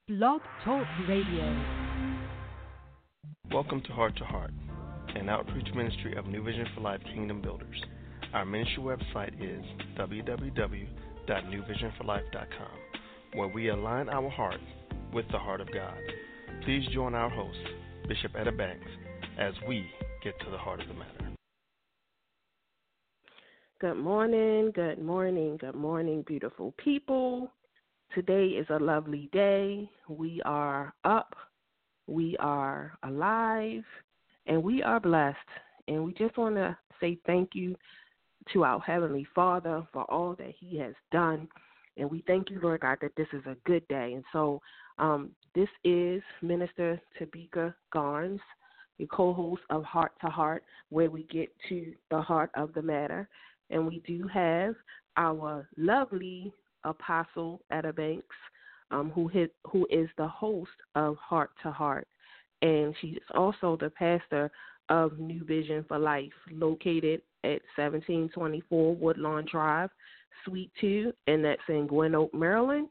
Blog Talk Radio. Welcome to Heart, an outreach ministry of New Vision for Life Kingdom Builders. Our ministry website is www.newvisionforlife.com, where we align our heart with the heart of God. Please join our host, Bishop Etta Banks, as we get to the heart of the matter. Good morning, good morning, good morning, beautiful people. Today is a lovely day. We are up, we are alive, and we are blessed. And we just want to say thank you to our Heavenly Father for all that He has done. And we thank you, Lord God, that this is a good day. And so this is Minister Tabika Garnes, your co-host of Heart to Heart, where we get to the heart of the matter. And we do have our lovely Apostle Etta Banks, who is the host of Heart to Heart. And she is also the pastor of New Vision for Life, located at 1724 Woodlawn Drive, Suite 2, and that's in Gwen Oak, Maryland,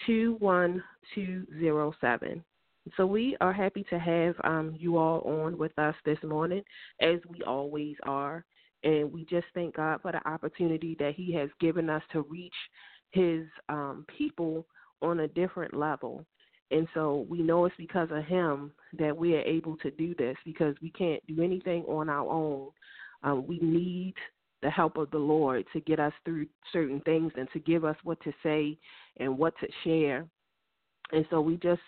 21207. So we are happy to have you all on with us this morning, as we always are. And we just thank God for the opportunity that He has given us to reach His people on a different level. And so we know it's because of Him that we are able to do this, because we can't do anything on our own. We need the help of the Lord to get us through certain things and to give us what to say and what to share. And so we just,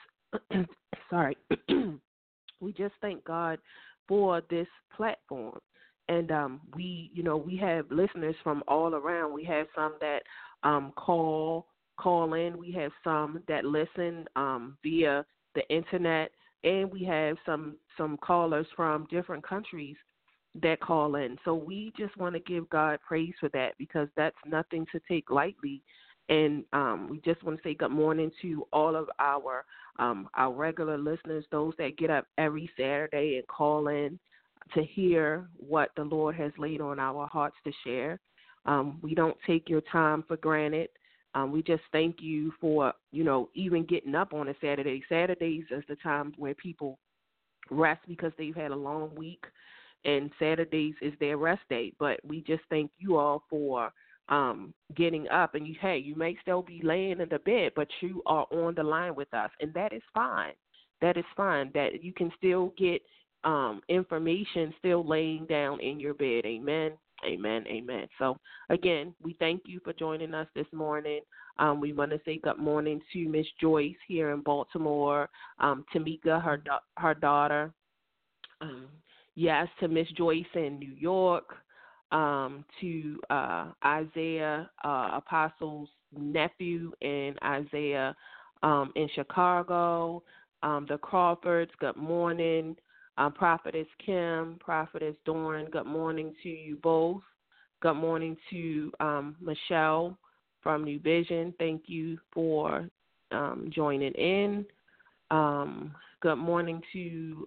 we just thank God for this platform. And we have listeners from all around. We have some that call in. We have some that listen via the internet, and we have some callers from different countries that call in. So we just want to give God praise for that, because that's nothing to take lightly. And we just want to say good morning to all of our regular listeners, those that get up every Saturday and call in to hear what the Lord has laid on our hearts to share. We don't take your time for granted. We just thank you for, even getting up on a Saturday. Saturdays is the time where people rest because they've had a long week, and Saturdays is their rest day. But we just thank you all for getting up. And you may still be laying in the bed, but you are on the line with us, and that is fine. That is fine. That you can still get information still laying down in your bed. Amen, amen, amen. So, again, we thank you for joining us this morning. We want to say good morning to Miss Joyce here in Baltimore, Tamika, her daughter. Yes, to Miss Joyce in New York, to Isaiah, Apostle's nephew, and Isaiah in Chicago, the Crawfords, good morning. Prophetess Kim, Prophetess Dawn, good morning to you both. Good morning to Michelle from New Vision. Thank you for joining in. Good morning to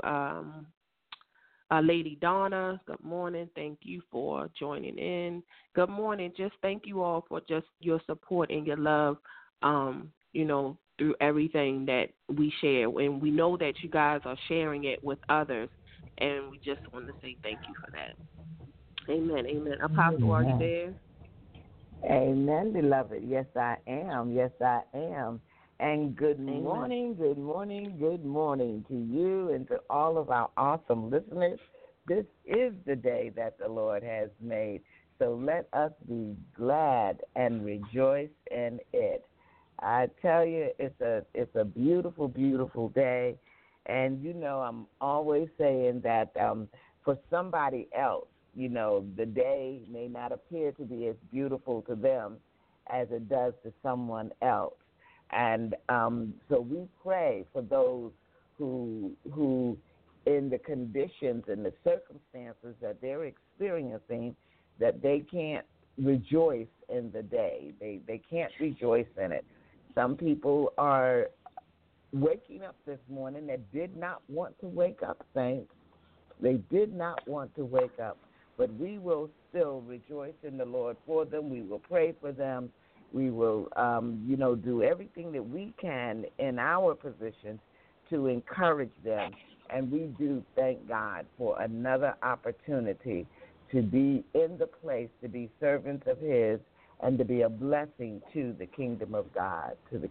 Lady Donna. Good morning. Thank you for joining in. Good morning. Just thank you all for just your support and your love, through everything that we share. And we know that you guys are sharing it with others, and we just want to say thank you for that. Amen, amen. Apostle, are you there? Amen, beloved. Yes, I am. Yes, I am. And good morning, good morning, good morning to you and to all of our awesome listeners. This is the day that the Lord has made, so let us be glad and rejoice in it. I tell you, it's a beautiful, beautiful day. And, I'm always saying that for somebody else, the day may not appear to be as beautiful to them as it does to someone else. And so we pray for those who in the conditions and the circumstances that they're experiencing, that they can't rejoice in the day. They can't rejoice in it. Some people are waking up this morning that did not want to wake up, saints. They did not want to wake up. But we will still rejoice in the Lord for them. We will pray for them, We will, do everything that we can in our positions to encourage them. And we do thank God for another opportunity to be in the place, to be servants of His, and to be a blessing to the kingdom of God,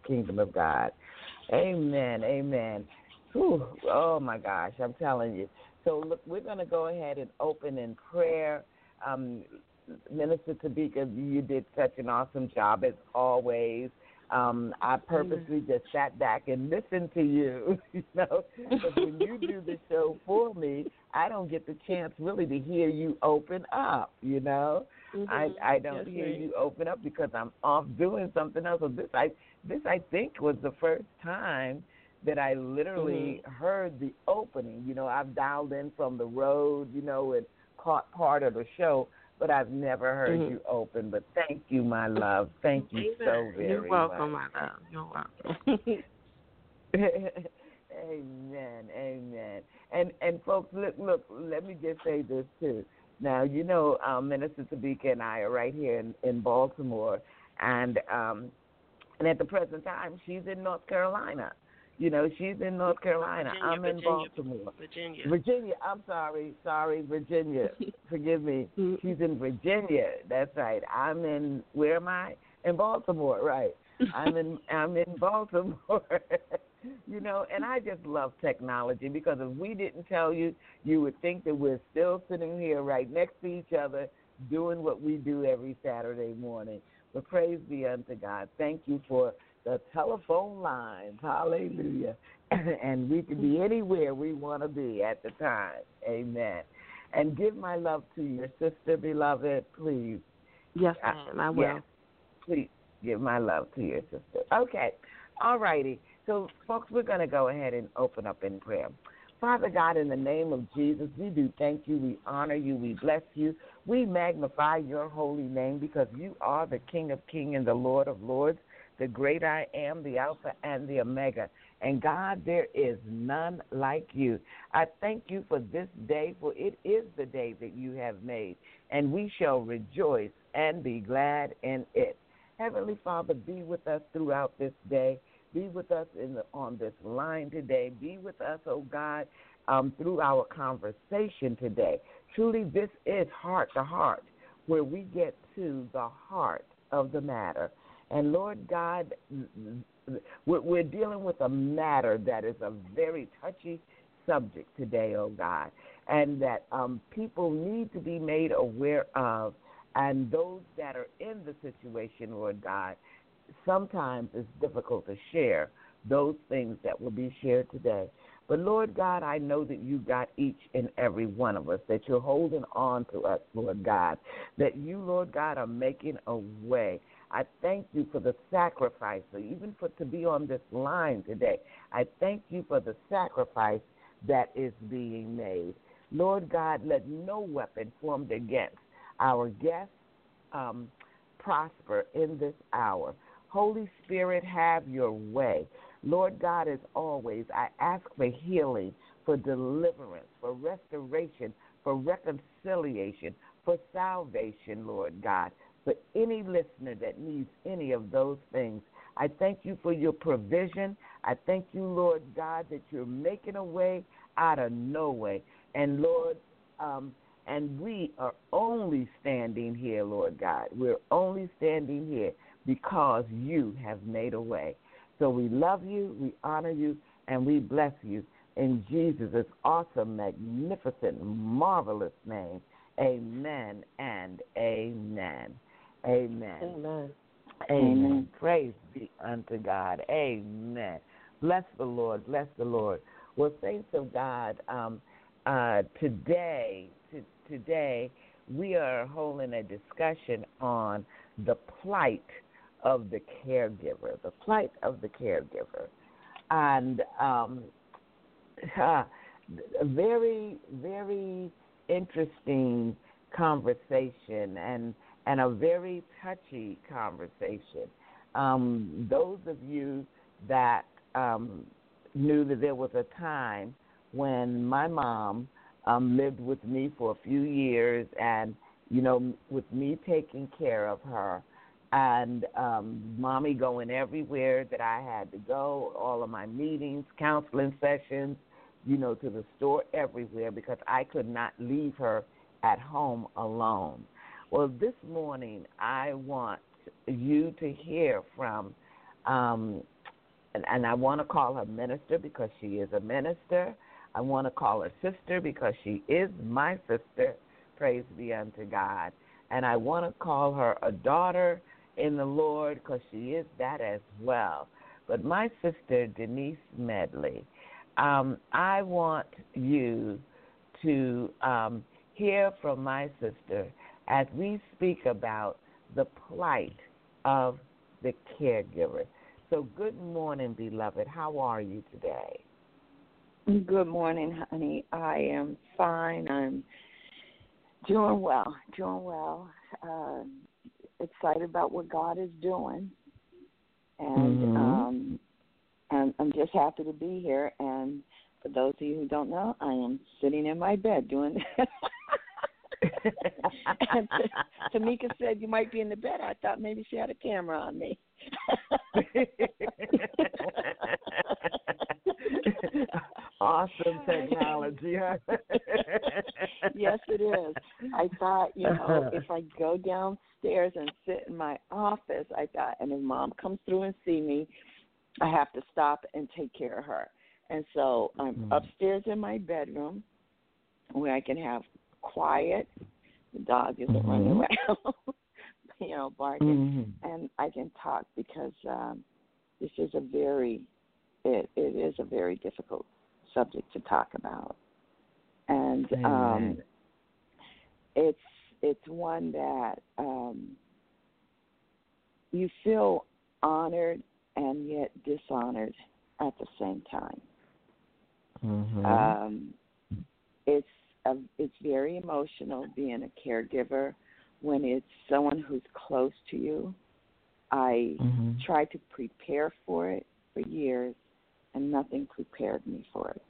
Amen, amen. Whew, oh, my gosh, I'm telling you. So, look, we're going to go ahead and open in prayer. Minister Tabika, you did such an awesome job as always. I purposely just sat back and listened to you, because when you do the show for me, I don't get the chance really to hear you open up, I don't hear you open up because I'm off doing something else. So this I think was the first time that I literally heard the opening. I've dialed in from the road, and caught part of the show, but I've never heard you open. But thank you, my love. Thank you so very much. You're welcome, my love. You're welcome. Amen, amen. And folks, look, let me just say this too. Now, Minister Tabika and I are right here in Baltimore, and at the present time, she's in North Carolina. She's in North Carolina. I'm in Baltimore. Virginia. I'm sorry, Virginia. Forgive me. She's in Virginia. That's right. Where am I? In Baltimore, right. I'm in Baltimore. And I just love technology, because if we didn't tell you, you would think that we're still sitting here right next to each other doing what we do every Saturday morning. But praise be unto God. Thank you for the telephone lines. Hallelujah. And we can be anywhere we want to be at the time. Amen. And give my love to your sister, beloved, please. Yes, ma'am, I will. Yes, please give my love to your sister. Okay. All righty. So, folks, we're going to go ahead and open up in prayer. Father God, in the name of Jesus, we do thank you, we honor you, we bless you. We magnify your holy name, because you are the King of kings and the Lord of lords, the great I am, the Alpha and the Omega. And God, there is none like you. I thank you for this day, for it is the day that you have made, and we shall rejoice and be glad in it. Heavenly Father, be with us throughout this day. Be with us on this line today. Be with us, oh God, through our conversation today. Truly, this is Heart to Heart, where we get to the heart of the matter. And, Lord God, we're dealing with a matter that is a very touchy subject today, oh God, and that people need to be made aware of. And those that are in the situation, Lord God, sometimes it's difficult to share those things that will be shared today. But, Lord God, I know that you got each and every one of us, that you're holding on to us, Lord God, that you, Lord God, are making a way. I thank you for the sacrifice, even to be on this line today. I thank you for the sacrifice that is being made. Lord God, let no weapon formed against our guests prosper in this hour. Holy Spirit, have your way. Lord God, as always, I ask for healing, for deliverance, for restoration, for reconciliation, for salvation, Lord God, for any listener that needs any of those things. I thank you for your provision. I thank you, Lord God, that you're making a way out of no way. And, Lord, and we are only standing here, Lord God. We're only standing here because you have made a way. So we love you, we honor you, and we bless you in Jesus' awesome, magnificent, marvelous name. Amen and amen. Amen. Amen. Amen. Praise be unto God. Amen. Bless the Lord. Bless the Lord. Well, saints of God, today we are holding a discussion on the plight of the caregiver, And a very, very interesting conversation and a very touchy conversation. Those of you that knew that there was a time when my mom lived with me for a few years, and, with me taking care of her, and Mommy going everywhere that I had to go, all of my meetings, counseling sessions, to the store, everywhere, because I could not leave her at home alone. Well, this morning I want you to hear from, and I want to call her minister because she is a minister. I want to call her sister because she is my sister, praise be unto God. And I want to call her a daughter in the Lord because she is that as well. But my sister, Denise Medley, I want you to hear from my sister as we speak about the plight of the caregiver. So good morning, beloved. How are you today? Good morning, honey. I am fine. I'm doing well. Excited about what God is doing. And I'm just happy to be here. And for those of you who don't know, I am sitting in my bed doing and Tamika said you might be in the bed. I thought maybe she had a camera on me. Awesome technology, huh? Yes, it is. I thought, if I go downstairs and sit in my office, and if Mom comes through and see me, I have to stop and take care of her. And so I'm upstairs in my bedroom where I can have quiet. The dog isn't running around, barking, and I can talk because this is it is a very difficult subject to talk about, and it's one that you feel honored and yet dishonored at the same time. It's very emotional being a caregiver when it's someone who's close to you. I tried to prepare for it for years, and nothing prepared me for it.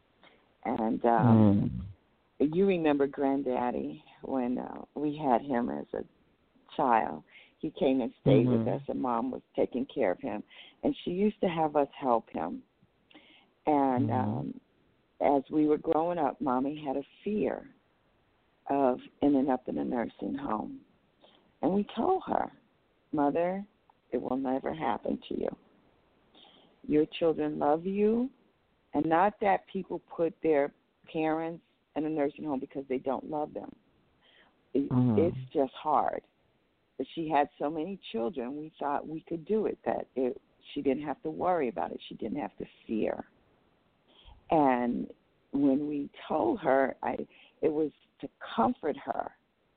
And you remember Granddaddy when we had him as a child. He came and stayed with us, and Mom was taking care of him. And she used to have us help him. And as we were growing up, Mommy had a fear of ending up in a nursing home. And we told her, Mother, it will never happen to you. Your children love you, and not that people put their parents in a nursing home because they don't love them. It's just hard. But she had so many children, we thought we could do it, she didn't have to worry about it. She didn't have to fear. And when we told her, it was to comfort her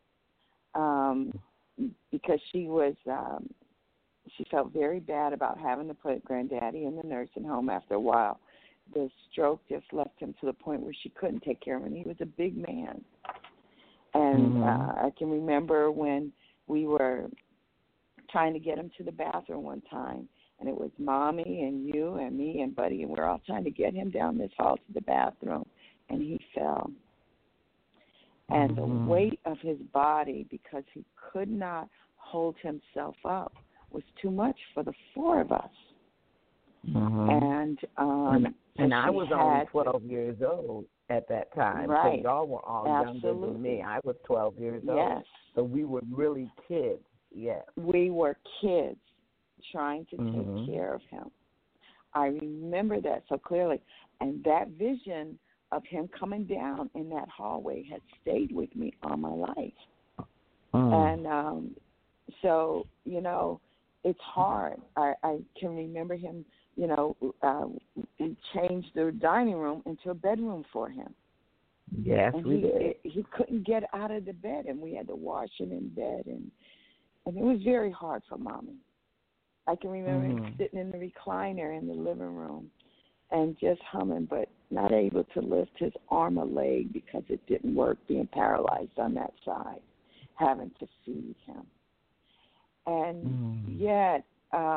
because she felt very bad about having to put Granddaddy in the nursing home after a while. The stroke just left him to the point where she couldn't take care of him. He was a big man. And I can remember when we were trying to get him to the bathroom one time, and it was Mommy and you and me and Buddy, and we're all trying to get him down this hall to the bathroom, and he fell. And the weight of his body, because he could not hold himself up, was too much for the four of us. And I was only 12 years old at that time. Right. So y'all were all younger than me. I was 12 years old. So we were really kids. Yes. We were kids trying to take care of him. I remember that so clearly. And that vision of him coming down in that hallway had stayed with me all my life. And so, it's hard. I can remember him, we changed the dining room into a bedroom for him. Yes, and we did. He couldn't get out of the bed, and we had to wash him in bed, and it was very hard for Mommy. I can remember him sitting in the recliner in the living room and just humming, but not able to lift his arm or leg because it didn't work, being paralyzed on that side, having to feed him. And yet,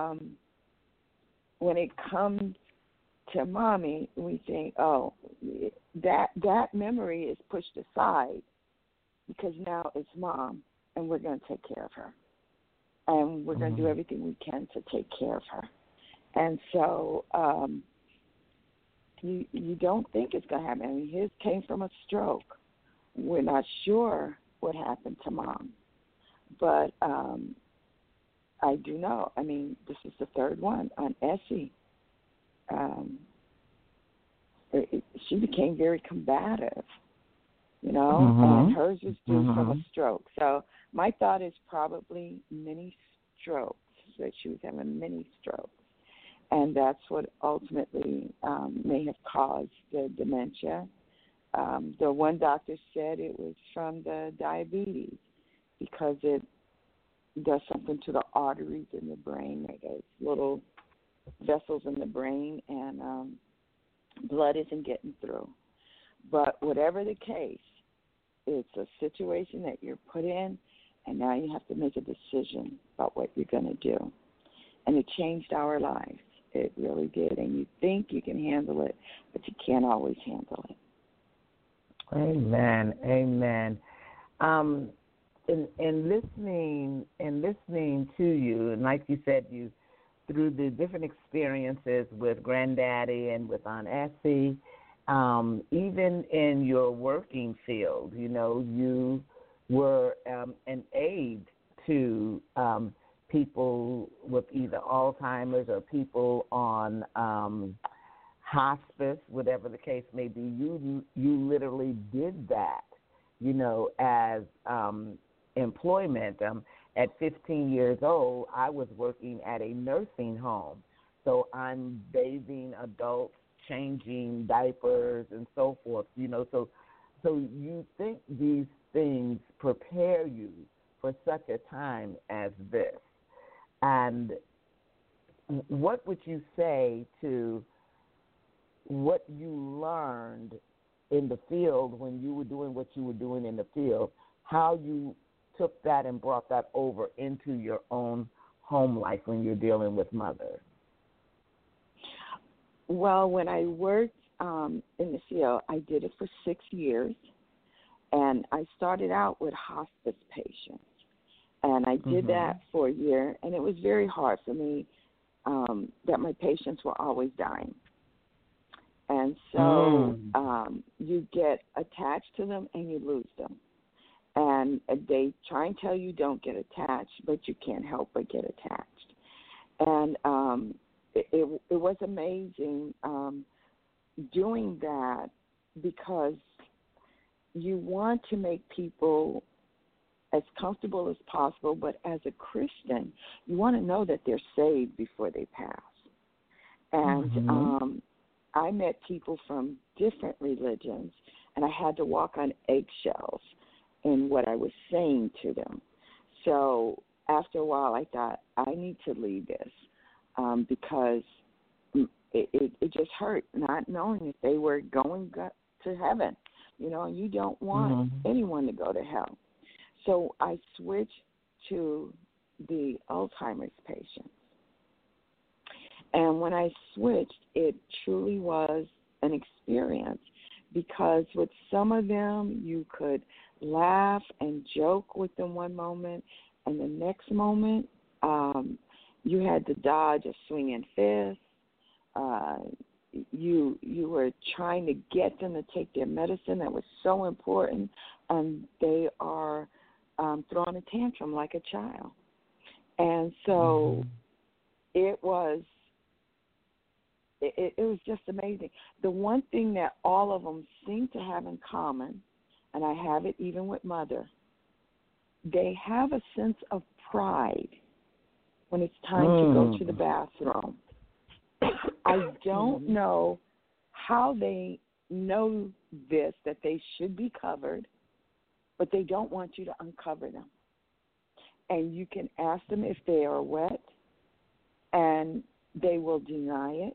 when it comes to Mommy, we think, that memory is pushed aside because now it's Mom, and we're going to take care of her. and we're going to do everything we can to take care of her. And so you don't think it's going to happen. I mean, his came from a stroke. We're not sure what happened to Mom, but I do know. I mean, this is the third one on Essie. She became very combative, you know, and hers was due from a stroke. So my thought is probably mini strokes, that she was having mini strokes. And that's what ultimately may have caused the dementia. The one doctor said it was from the diabetes because it does something to the arteries in the brain. There's little vessels in the brain, and blood isn't getting through. But whatever the case, it's a situation that you're put in, and now you have to make a decision about what you're going to do. And it changed our lives. It really did. And you think you can handle it, but you can't always handle it. Amen. Amen. In listening to you, and like you said, you through the different experiences with Granddaddy and with Aunt Essie, even in your working field, you know, you were an aide to people with either Alzheimer's or people on hospice, whatever the case may be. You literally did that, you know, as employment. At 15 years old, I was working at a nursing home. So I'm bathing adults, changing diapers, and so forth. You know, so you think these things prepare you for such a time as this. And what would you say to what you learned in the field when you were doing what you were doing in the field, how you took that and brought that over into your own home life when you're dealing with Mother? Well, when I worked in the field, I did it for 6 years, and I started out with hospice patients. And I did that for a year, and it was very hard for me that my patients were always dying. And so you get attached to them and you lose them. And they try and tell you don't get attached, but you can't help but get attached. And it was amazing doing that because you want to make people as comfortable as possible, but as a Christian, you want to know that they're saved before they pass. And I met people from different religions, and I had to walk on eggshells in what I was saying to them. So after a while, I thought, I need to leave this because it just hurt not knowing if they were going to heaven. You know, and you don't want anyone to go to hell. So I switched to the Alzheimer's patients. And when I switched, it truly was an experience because with some of them, you could laugh and joke with them one moment, and the next moment, you had to dodge a swinging fist. You were trying to get them to take their medicine that was so important, and they are throwing a tantrum like a child. And so it was just amazing. The one thing that all of them seem to have in common, and I have it even with Mother, they have a sense of pride when it's time to go to the bathroom. I don't know how they know this, that they should be covered, but they don't want you to uncover them. And you can ask them if they are wet, and they will deny it.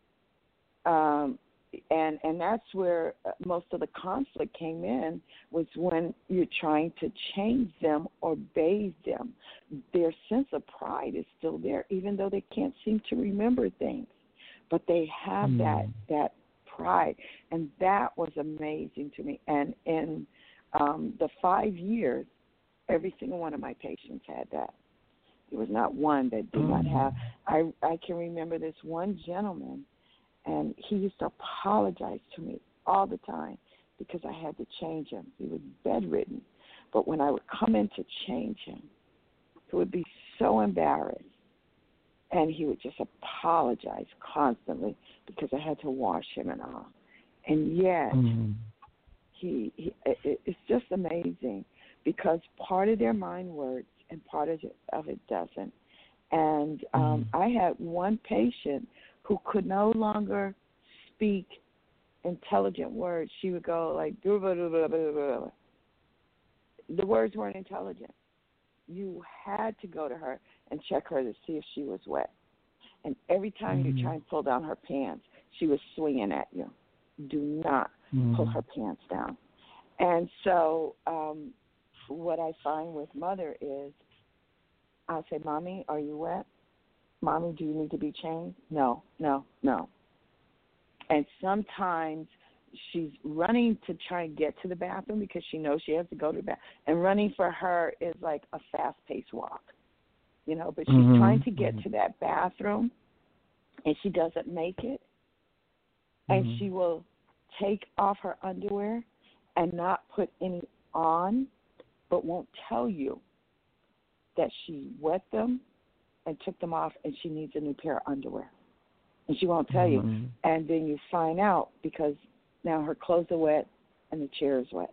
And that's where most of the conflict came in, was when you're trying to change them or bathe them. Their sense of pride is still there, even though they can't seem to remember things. But they have that pride, and that was amazing to me. And in the 5 years, every single one of my patients had that. There was not one that did not have. I can remember this one gentleman, and he used to apologize to me all the time because I had to change him. He was bedridden. But when I would come in to change him, he would be so embarrassed. And he would just apologize constantly because I had to wash him and all. And yet, it's just amazing because part of their mind works and part of it doesn't. And I had one patient who could no longer speak intelligent words. She would go like, blah, blah, blah, blah, blah, blah. The words weren't intelligent. You had to go to her and check her to see if she was wet. And every time you try and pull down her pants, she was swinging at you. Do not pull her pants down. And so what I find with Mother is I'll say, Mommy, are you wet? Mommy, do you need to be changed? No, no, no. And sometimes she's running to try and get to the bathroom because she knows she has to go to the bathroom. And running for her is like a fast-paced walk, you know, but she's trying to get to that bathroom, and she doesn't make it. And she will take off her underwear and not put any on, but won't tell you that she wet them and took them off and she needs a new pair of underwear. And she won't tell you. And then you find out because now her clothes are wet and the chair is wet.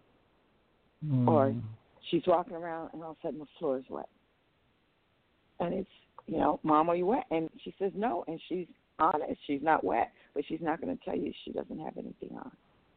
Or she's walking around and all of a sudden the floor is wet. And it's, you know, Mom, are you wet? And she says no, and she's honest. She's not wet, but she's not going to tell you she doesn't have anything on.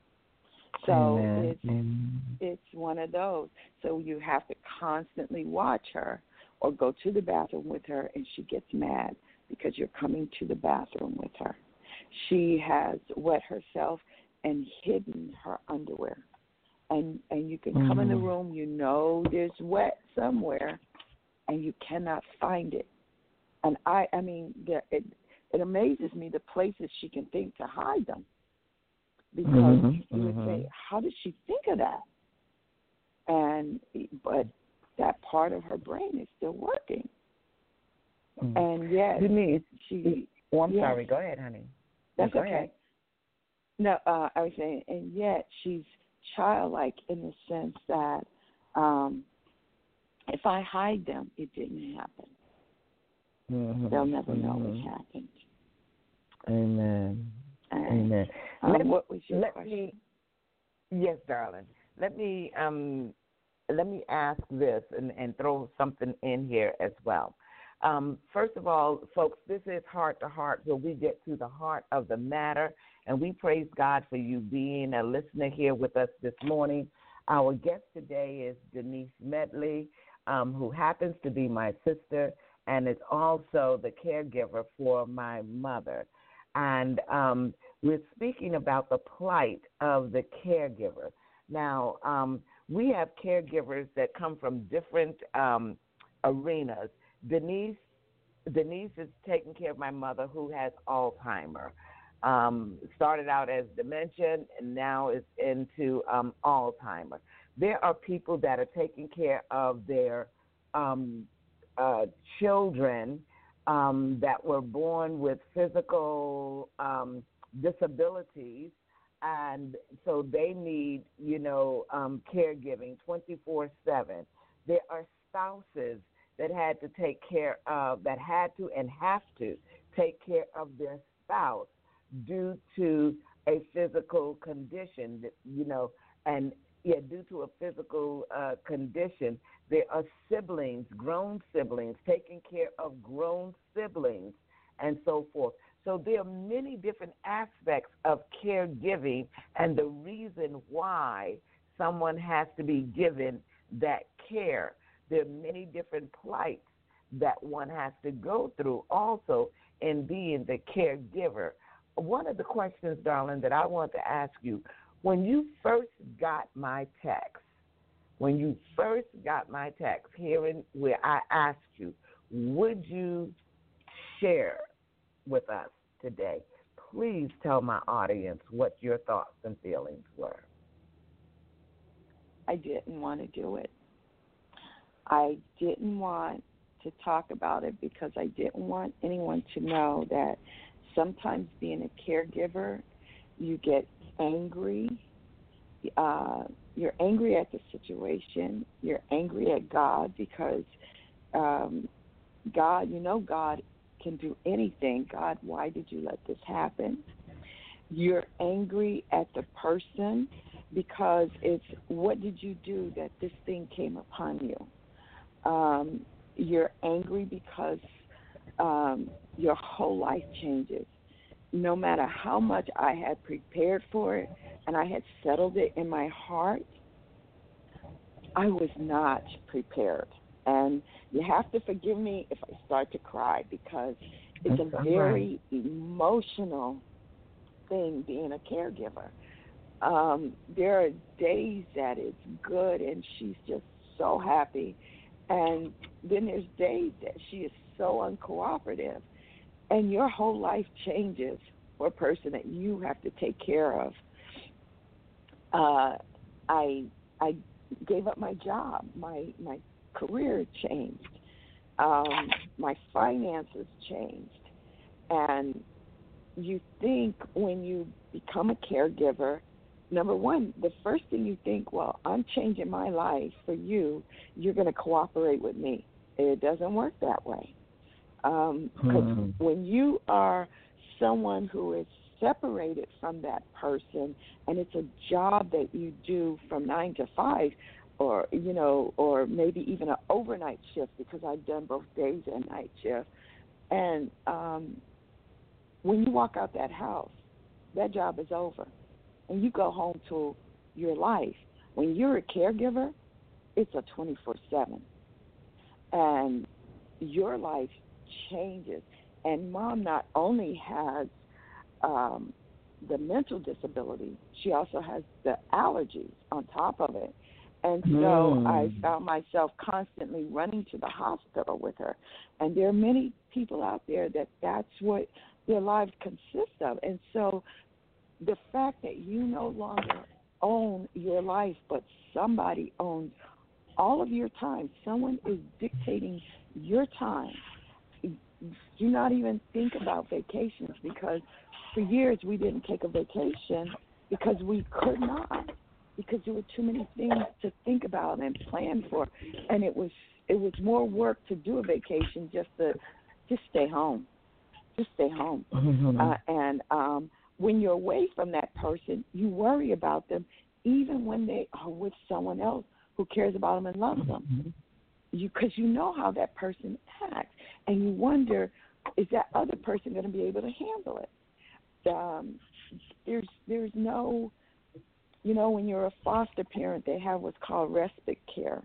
So it's one of those. So you have to constantly watch her or go to the bathroom with her, and she gets mad because you're coming to the bathroom with her. She has wet herself and hidden her underwear. And you can come in the room, you know there's wet somewhere, and you cannot find it. And I mean, it amazes me the places she can think to hide them. Because you would say, how did she think of that? But that part of her brain is still working. And yet, Denise, I'm yes. sorry. Go ahead, honey. That's go okay. Ahead. No, I was saying, and yet she's childlike in the sense that if I hide them, it didn't happen. They'll never know it happened. Amen. Amen. What was your question? Yes, darling. Let me ask this and throw something in here as well. First of all, folks, this is Heart to Heart, where we get to the heart of the matter, and we praise God for you being a listener here with us this morning. Our guest today is Denise Medley, who happens to be my sister and is also the caregiver for my mother. And we're speaking about the plight of the caregiver. Now, we have caregivers that come from different arenas. Denise is taking care of my mother who has Alzheimer's. Started out as dementia and now is into Alzheimer's. There are people that are taking care of their children that were born with physical disabilities, and so they need, caregiving 24/7. There are spouses that had to take care of, that had to and have to take care of their spouse due to a physical condition, due to a physical condition. There are siblings, grown siblings, taking care of grown siblings, and so forth. So there are many different aspects of caregiving and the reason why someone has to be given that care. There are many different plights that one has to go through also in being the caregiver. One of the questions, darling, that I want to ask you, when you first got my text, hearing where I asked you, would you share with us today? Please tell my audience what your thoughts and feelings were. I didn't want to do it. I didn't want to talk about it because I didn't want anyone to know that sometimes being a caregiver, you get angry. You're angry at the situation. You're angry at God because God, God can do anything. God, why did you let this happen? You're angry at the person because it's, what did you do that this thing came upon you? You're angry because your whole life changes. No matter how much I had prepared for it and I had settled it in my heart, I was not prepared. And you have to forgive me if I start to cry because it's a very emotional thing being a caregiver. There are days that it's good and she's just so happy, and then there's days that she is so uncooperative, and your whole life changes for a person that you have to take care of. I gave up my job. My career changed. My finances changed. And you think when you become a caregiver, number one, the first thing you think, well, I'm changing my life for you. You're going to cooperate with me. It doesn't work that way. Because when you are someone who is separated from that person and it's a job that you do from 9 to 5, or or maybe even an overnight shift, because I've done both days and night shift. And when you walk out that house, that job is over, and you go home to your life. When you're a caregiver, it's a 24/7, and your life changes. And Mom not only has the mental disability, she also has the allergies on top of it. And so I found myself constantly running to the hospital with her. And there are many people out there that's what their lives consist of. And so the fact that you no longer own your life, but somebody owns all of your time, someone is dictating your time. Do not even think about vacations, because for years we didn't take a vacation because we could not, because there were too many things to think about and plan for, and it was more work to do a vacation just stay home, and when you're away from that person, you worry about them even when they are with someone else who cares about them and loves them, because you know how that person acts, and you wonder, is that other person going to be able to handle it? There's no, when you're a foster parent, they have what's called respite care.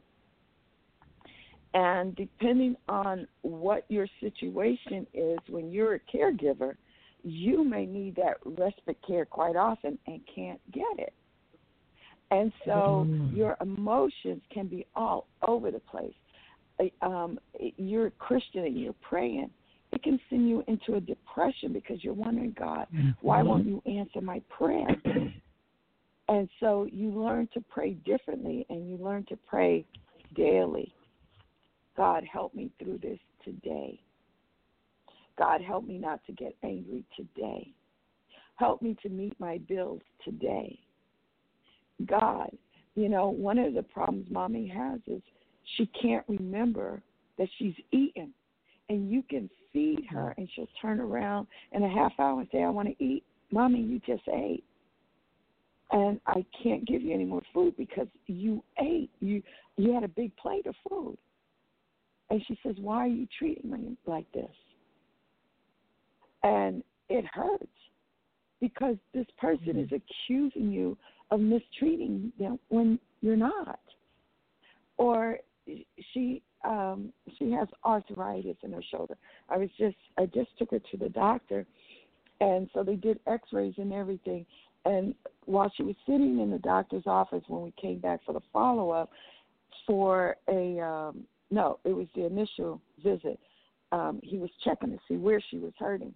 And depending on what your situation is when you're a caregiver, you may need that respite care quite often and can't get it. And so your emotions can be all over the place. You're a Christian and you're praying. It can send you into a depression because you're wondering, God, why won't you answer my prayer? And so you learn to pray differently, and you learn to pray daily. God, help me through this today. God, help me not to get angry today. Help me to meet my bills today. God, one of the problems Mommy has is she can't remember that she's eaten. And you can feed her, and she'll turn around in a half hour and say, I want to eat. Mommy, you just ate. And I can't give you any more food because you ate. You had a big plate of food. And she says, why are you treating me like this? And it hurts because this person is accusing you of mistreating them when you're not. Or she has arthritis in her shoulder. I just took her to the doctor, and so they did x-rays and everything. And while she was sitting in the doctor's office when we came back for the follow-up for it was the initial visit, he was checking to see where she was hurting.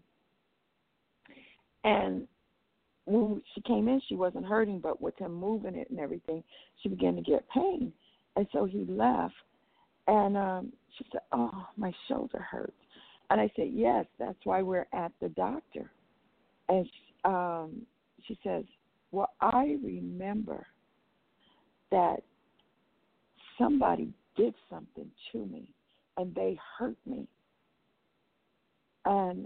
And when she came in, she wasn't hurting, but with him moving it and everything, she began to get pain. And so he left. And She said, oh, my shoulder hurts. And I said, yes, that's why we're at the doctor. And she says, well, I remember that somebody did something to me, and they hurt me. And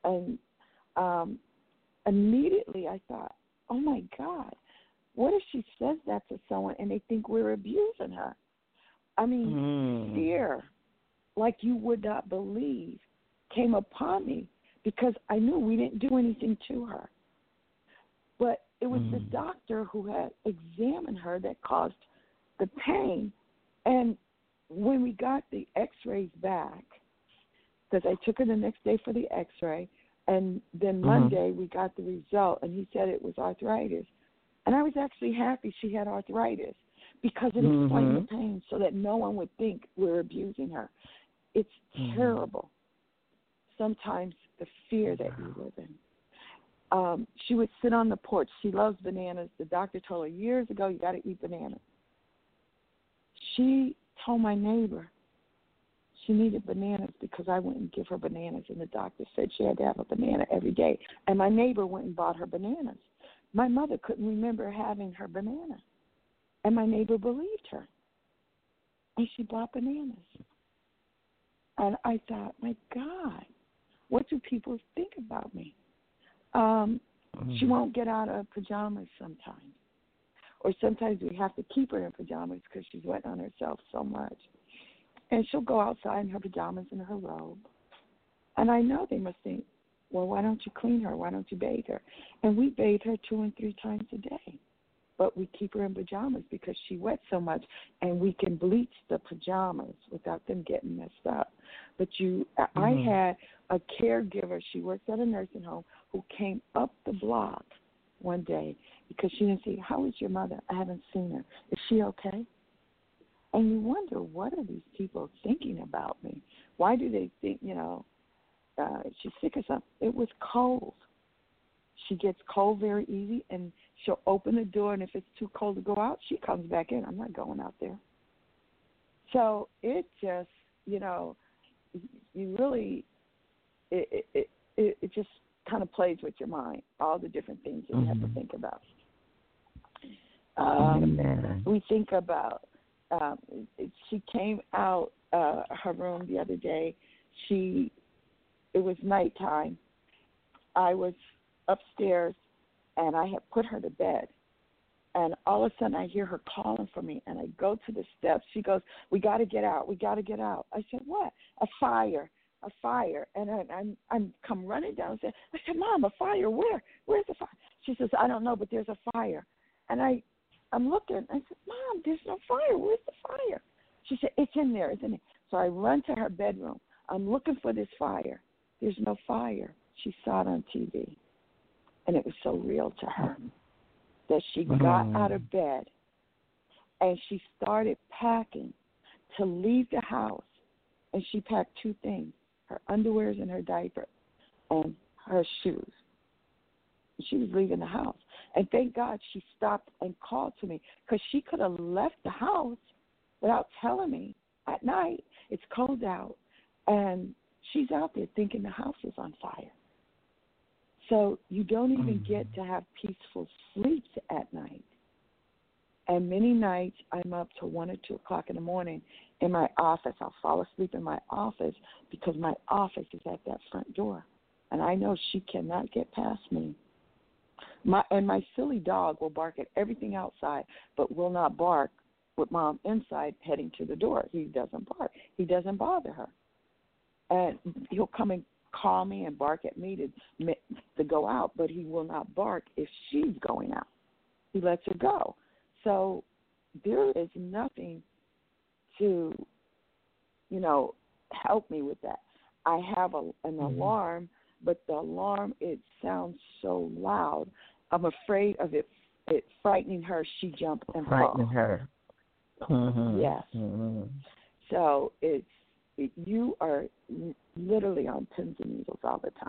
immediately I thought, oh, my God, what if she says that to someone and they think we're abusing her? I mean, fear, like you would not believe, came upon me because I knew we didn't do anything to her. But it was the doctor who had examined her that caused the pain. And when we got the x-rays back, because I took her the next day for the x-ray, and then Monday we got the result, and he said it was arthritis. And I was actually happy she had arthritis because it explained the pain so that no one would think we're abusing her. It's terrible. Sometimes the fear that you live in. She would sit on the porch. She loves bananas. The doctor told her years ago, you got to eat bananas. She told my neighbor she needed bananas because I wouldn't give her bananas, and the doctor said she had to have a banana every day. And my neighbor went and bought her bananas. My mother couldn't remember having her banana, and my neighbor believed her, and she bought bananas. And I thought, my God, what do people think about me? She won't get out of pajamas sometimes. Or sometimes we have to keep her in pajamas because she's wetting on herself so much. And she'll go outside in her pajamas and her robe. And I know they must think, well, why don't you clean her? Why don't you bathe her? And we bathe her 2 and 3 times a day. But we keep her in pajamas because she wets so much, and we can bleach the pajamas without them getting messed up. But I had a caregiver, she works at a nursing home, who came up the block one day because she didn't see, how is your mother? I haven't seen her. Is she okay? And you wonder, what are these people thinking about me? Why do they think, she's sick or something? It was cold. She gets cold very easy, and she'll open the door, and if it's too cold to go out, she comes back in. I'm not going out there. So it just, you really, it just kind of plays with your mind, all the different things that you have to think about. We think about, she came out her room the other day. It was nighttime. I was upstairs, and I had put her to bed. And all of a sudden, I hear her calling for me, and I go to the steps. She goes, we got to get out. We got to get out. I said, what? A fire. And I'm come running down. I said, Mom, a fire. Where? Where's the fire? She says, I don't know, but there's a fire. And I'm looking. I said, Mom, there's no fire. Where's the fire? She said, it's in there. It's in there. So I run to her bedroom. I'm looking for this fire. There's no fire. She saw it on TV. And it was so real to her that she got out of bed and she started packing to leave the house. And she packed 2 things, her underwears and her diaper and her shoes. She was leaving the house. And thank God she stopped and called to me, because she could have left the house without telling me at night. It's cold out, and she's out there thinking the house is on fire. So you don't even get to have peaceful sleeps at night. And many nights I'm up to 1 or 2 o'clock in the morning in my office. I'll fall asleep in my office because my office is at that front door. And I know she cannot get past me. My silly dog will bark at everything outside, but will not bark with Mom inside heading to the door. He doesn't bark. He doesn't bother her. And he'll come and call me and bark at me to go out, but he will not bark if she's going out. He lets her go. So there is nothing to, help me with that. I have an alarm, but the alarm, it sounds so loud. I'm afraid of it frightening her. She jump and fall. Frightening her. Yes. So you are literally on pins and needles all the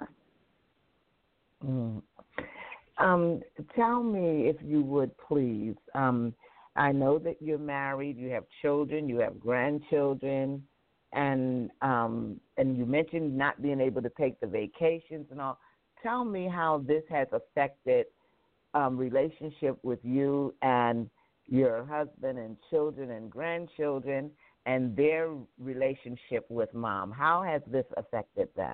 time. Tell me, if you would, please. I know that you're married, you have children, you have grandchildren. and you mentioned not being able to take the vacations and all. Tell me how this has affected relationship with you and your husband and children and grandchildren and their relationship with Mom. How has this affected them?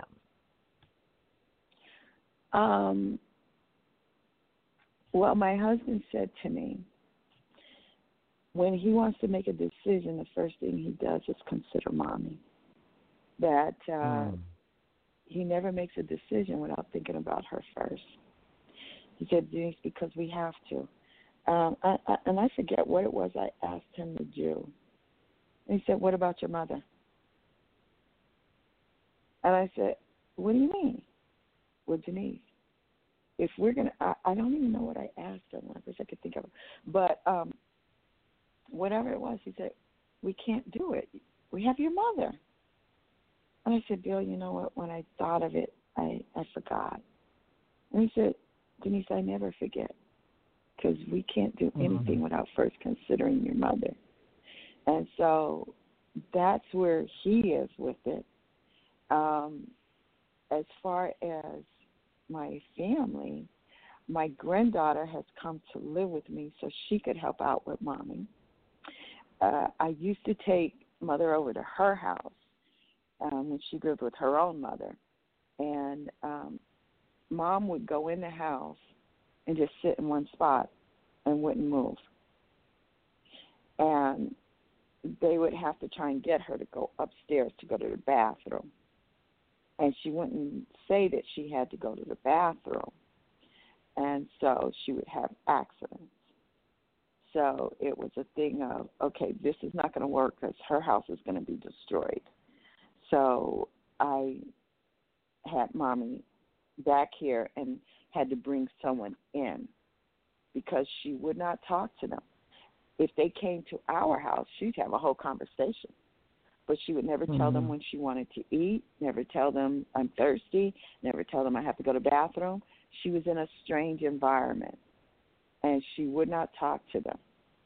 Well, my husband said to me, when he wants to make a decision, the first thing he does is consider Mommy. That he never makes a decision without thinking about her first. He said, Denise, because we have to. And I forget what it was I asked him to do. And he said, what about your mother? And I said, what do you mean? Well, Denise, if we're going to, I don't even know what I asked him. I wish I could think of it. But whatever it was, he said, we can't do it. We have your mother. And I said, Bill, you know what? When I thought of it, I forgot. And he said, Denise, I never forget because we can't do anything without first considering your mother. And so that's where he is with it. As far as my family, my granddaughter has come to live with me so she could help out with Mommy. I used to take Mother over to her house when she lived with her own mother. And Mom would go in the house and just sit in one spot and wouldn't move. And they would have to try and get her to go upstairs to go to the bathroom. And she wouldn't say that she had to go to the bathroom. And so she would have accidents. So it was a thing of, okay, this is not going to work because her house is going to be destroyed. So I had Mommy back here and had to bring someone in because she would not talk to them. If they came to our house, she'd have a whole conversation. But she would never tell them when she wanted to eat, never tell them I'm thirsty, never tell them I have to go to the bathroom. She was in a strange environment, and she would not talk to them.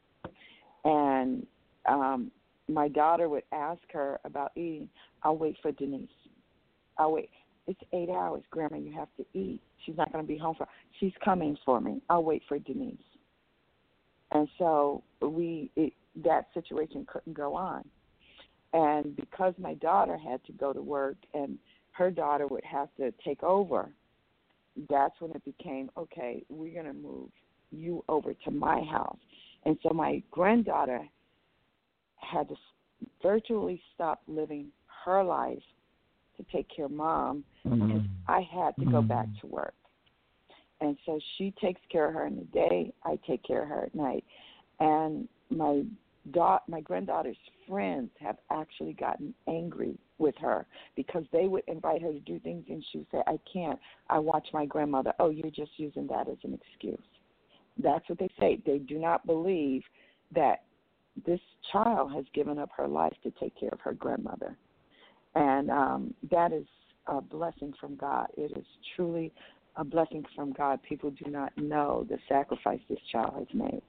And my daughter would ask her about eating. I'll wait for Denise. I'll wait. It's 8 hours, Grandma, you have to eat. She's not going to be home for. She's coming for me. I'll wait for Denise. And so that situation couldn't go on. And because my daughter had to go to work and her daughter would have to take over, that's when it became, okay, we're going to move you over to my house. And so my granddaughter had to virtually stop living her life to take care of Mom because I had to go back to work. And so she takes care of her in the day, I take care of her at night. And my granddaughter's friends have actually gotten angry with her because they would invite her to do things and she would say, I can't. I watch my grandmother. Oh, you're just using that as an excuse. That's what they say. They do not believe that this child has given up her life to take care of her grandmother. And that is a blessing from God. It is truly a blessing from God. People do not know the sacrifice this child has made.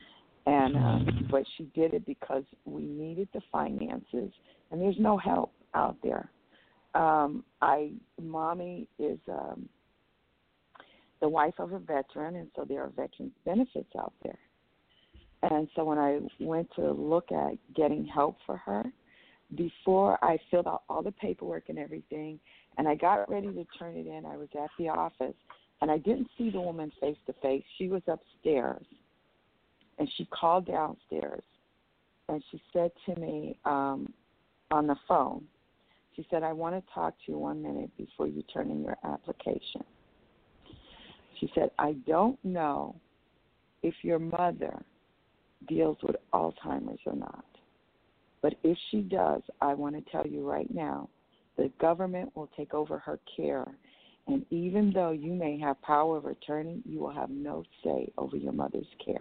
And but she did it because we needed the finances, and there's no help out there. Mommy is the wife of a veteran, and so there are veterans benefits out there. And so when I went to look at getting help for her, before I filled out all the paperwork and everything, and I got ready to turn it in, I was at the office, and I didn't see the woman face to face. She was upstairs. And she called downstairs, and she said to me on the phone, she said, I want to talk to you 1 minute before you turn in your application. She said, I don't know if your mother deals with Alzheimer's or not, but if she does, I want to tell you right now, the government will take over her care, and even though you may have power of attorney, you will have no say over your mother's care.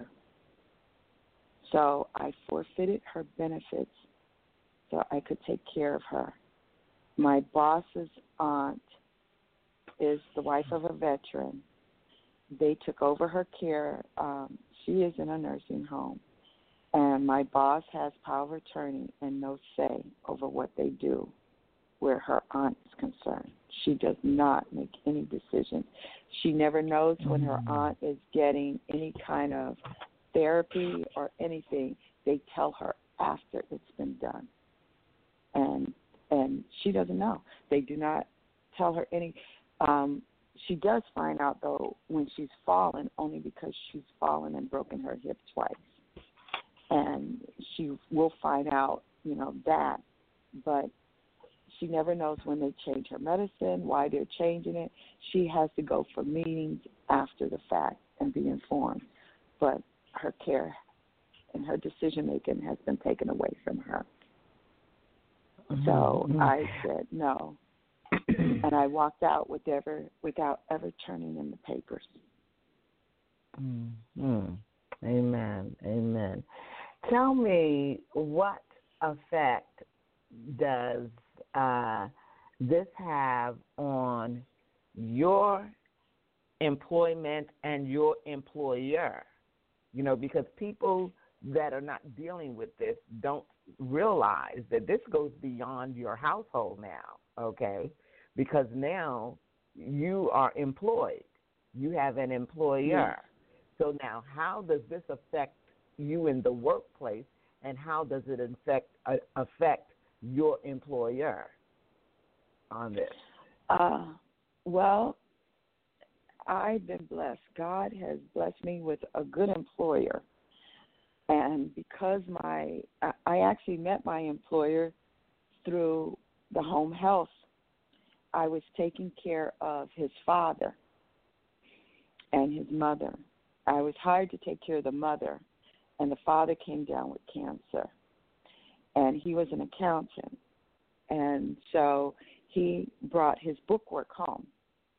So I forfeited her benefits so I could take care of her. My boss's aunt is the wife of a veteran. They took over her care. She is in a nursing home. And my boss has power of attorney and no say over what they do where her aunt is concerned. She does not make any decisions. She never knows when her aunt is getting any kind of therapy or anything. They tell her after it's been done. And she doesn't know. They do not tell her any. She does find out, though, when she's fallen, only because she's fallen and broken her hip twice. And she will find out, that. But she never knows when they change her medicine, why they're changing it. She has to go for meetings after the fact and be informed. But her care and her decision-making has been taken away from her. So I said no. And I walked out without ever turning in the papers. Amen. Amen. Tell me, what effect does this have on your employment and your employer? Because people that are not dealing with this don't realize that this goes beyond your household now, okay? Because now you are employed. You have an employer. Yes. So now how does this affect you in the workplace, and how does it affect your employer on this? Well, I've been blessed. God has blessed me with a good employer. And because I actually met my employer through the home health. I was taking care of his father and his mother. I was hired to take care of the mother, and the father came down with cancer. And he was an accountant. And so he brought his bookwork home.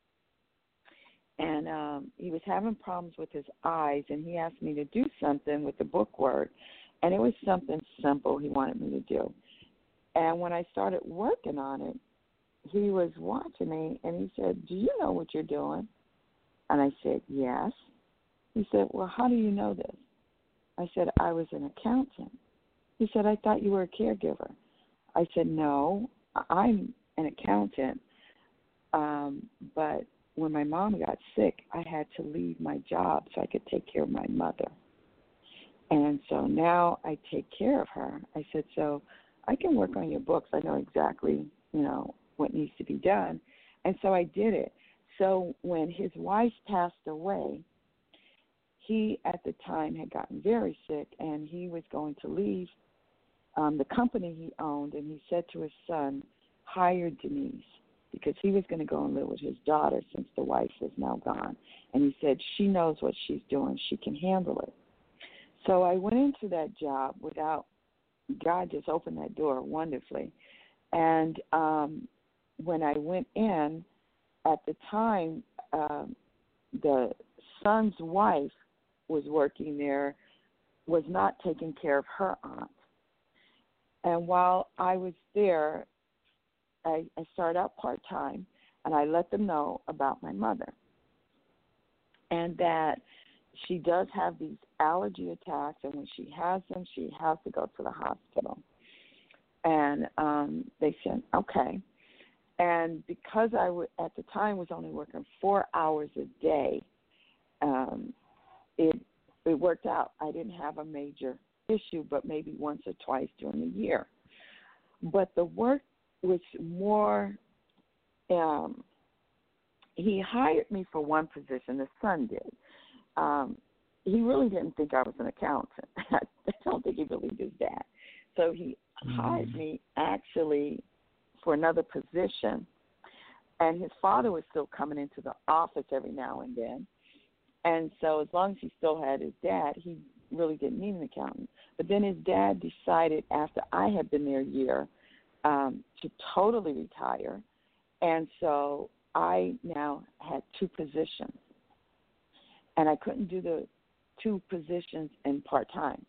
And he was having problems with his eyes, and he asked me to do something with the bookwork. And it was something simple he wanted me to do. And when I started working on it, he was watching me, and he said, "Do you know what you're doing?" And I said, "Yes." He said, "Well, how do you know this?" I said, "I was an accountant." He said, "I thought you were a caregiver." I said, "No, I'm an accountant, but when my mom got sick, I had to leave my job so I could take care of my mother. And so now I take care of her." I said, "So I can work on your books. I know exactly, what needs to be done." And so I did it. So when his wife passed away, he at the time had gotten very sick, and he was going to leave the company he owned, and he said to his son, "Hire Denise," because he was going to go and live with his daughter since the wife was now gone. And he said, "She knows what she's doing. She can handle it." So I went into that job without, God just opened that door wonderfully. And when I went in, at the time, the son's wife was working there, was not taking care of her aunt. And while I was there, I started out part-time, and I let them know about my mother and that she does have these allergy attacks, and when she has them, she has to go to the hospital. And they said, okay. And because I at the time was only working 4 hours a day, it worked out. I didn't have a major issue, but maybe once or twice during the year. But the work was more, he hired me for one position, the son did. He really didn't think I was an accountant. I don't think he believed his dad. So he hired me actually for another position, and his father was still coming into the office every now and then. And so as long as he still had his dad, he really didn't need an accountant. But then his dad decided after I had been there a year to totally retire, and so I now had two positions, and I couldn't do the two positions in part-time.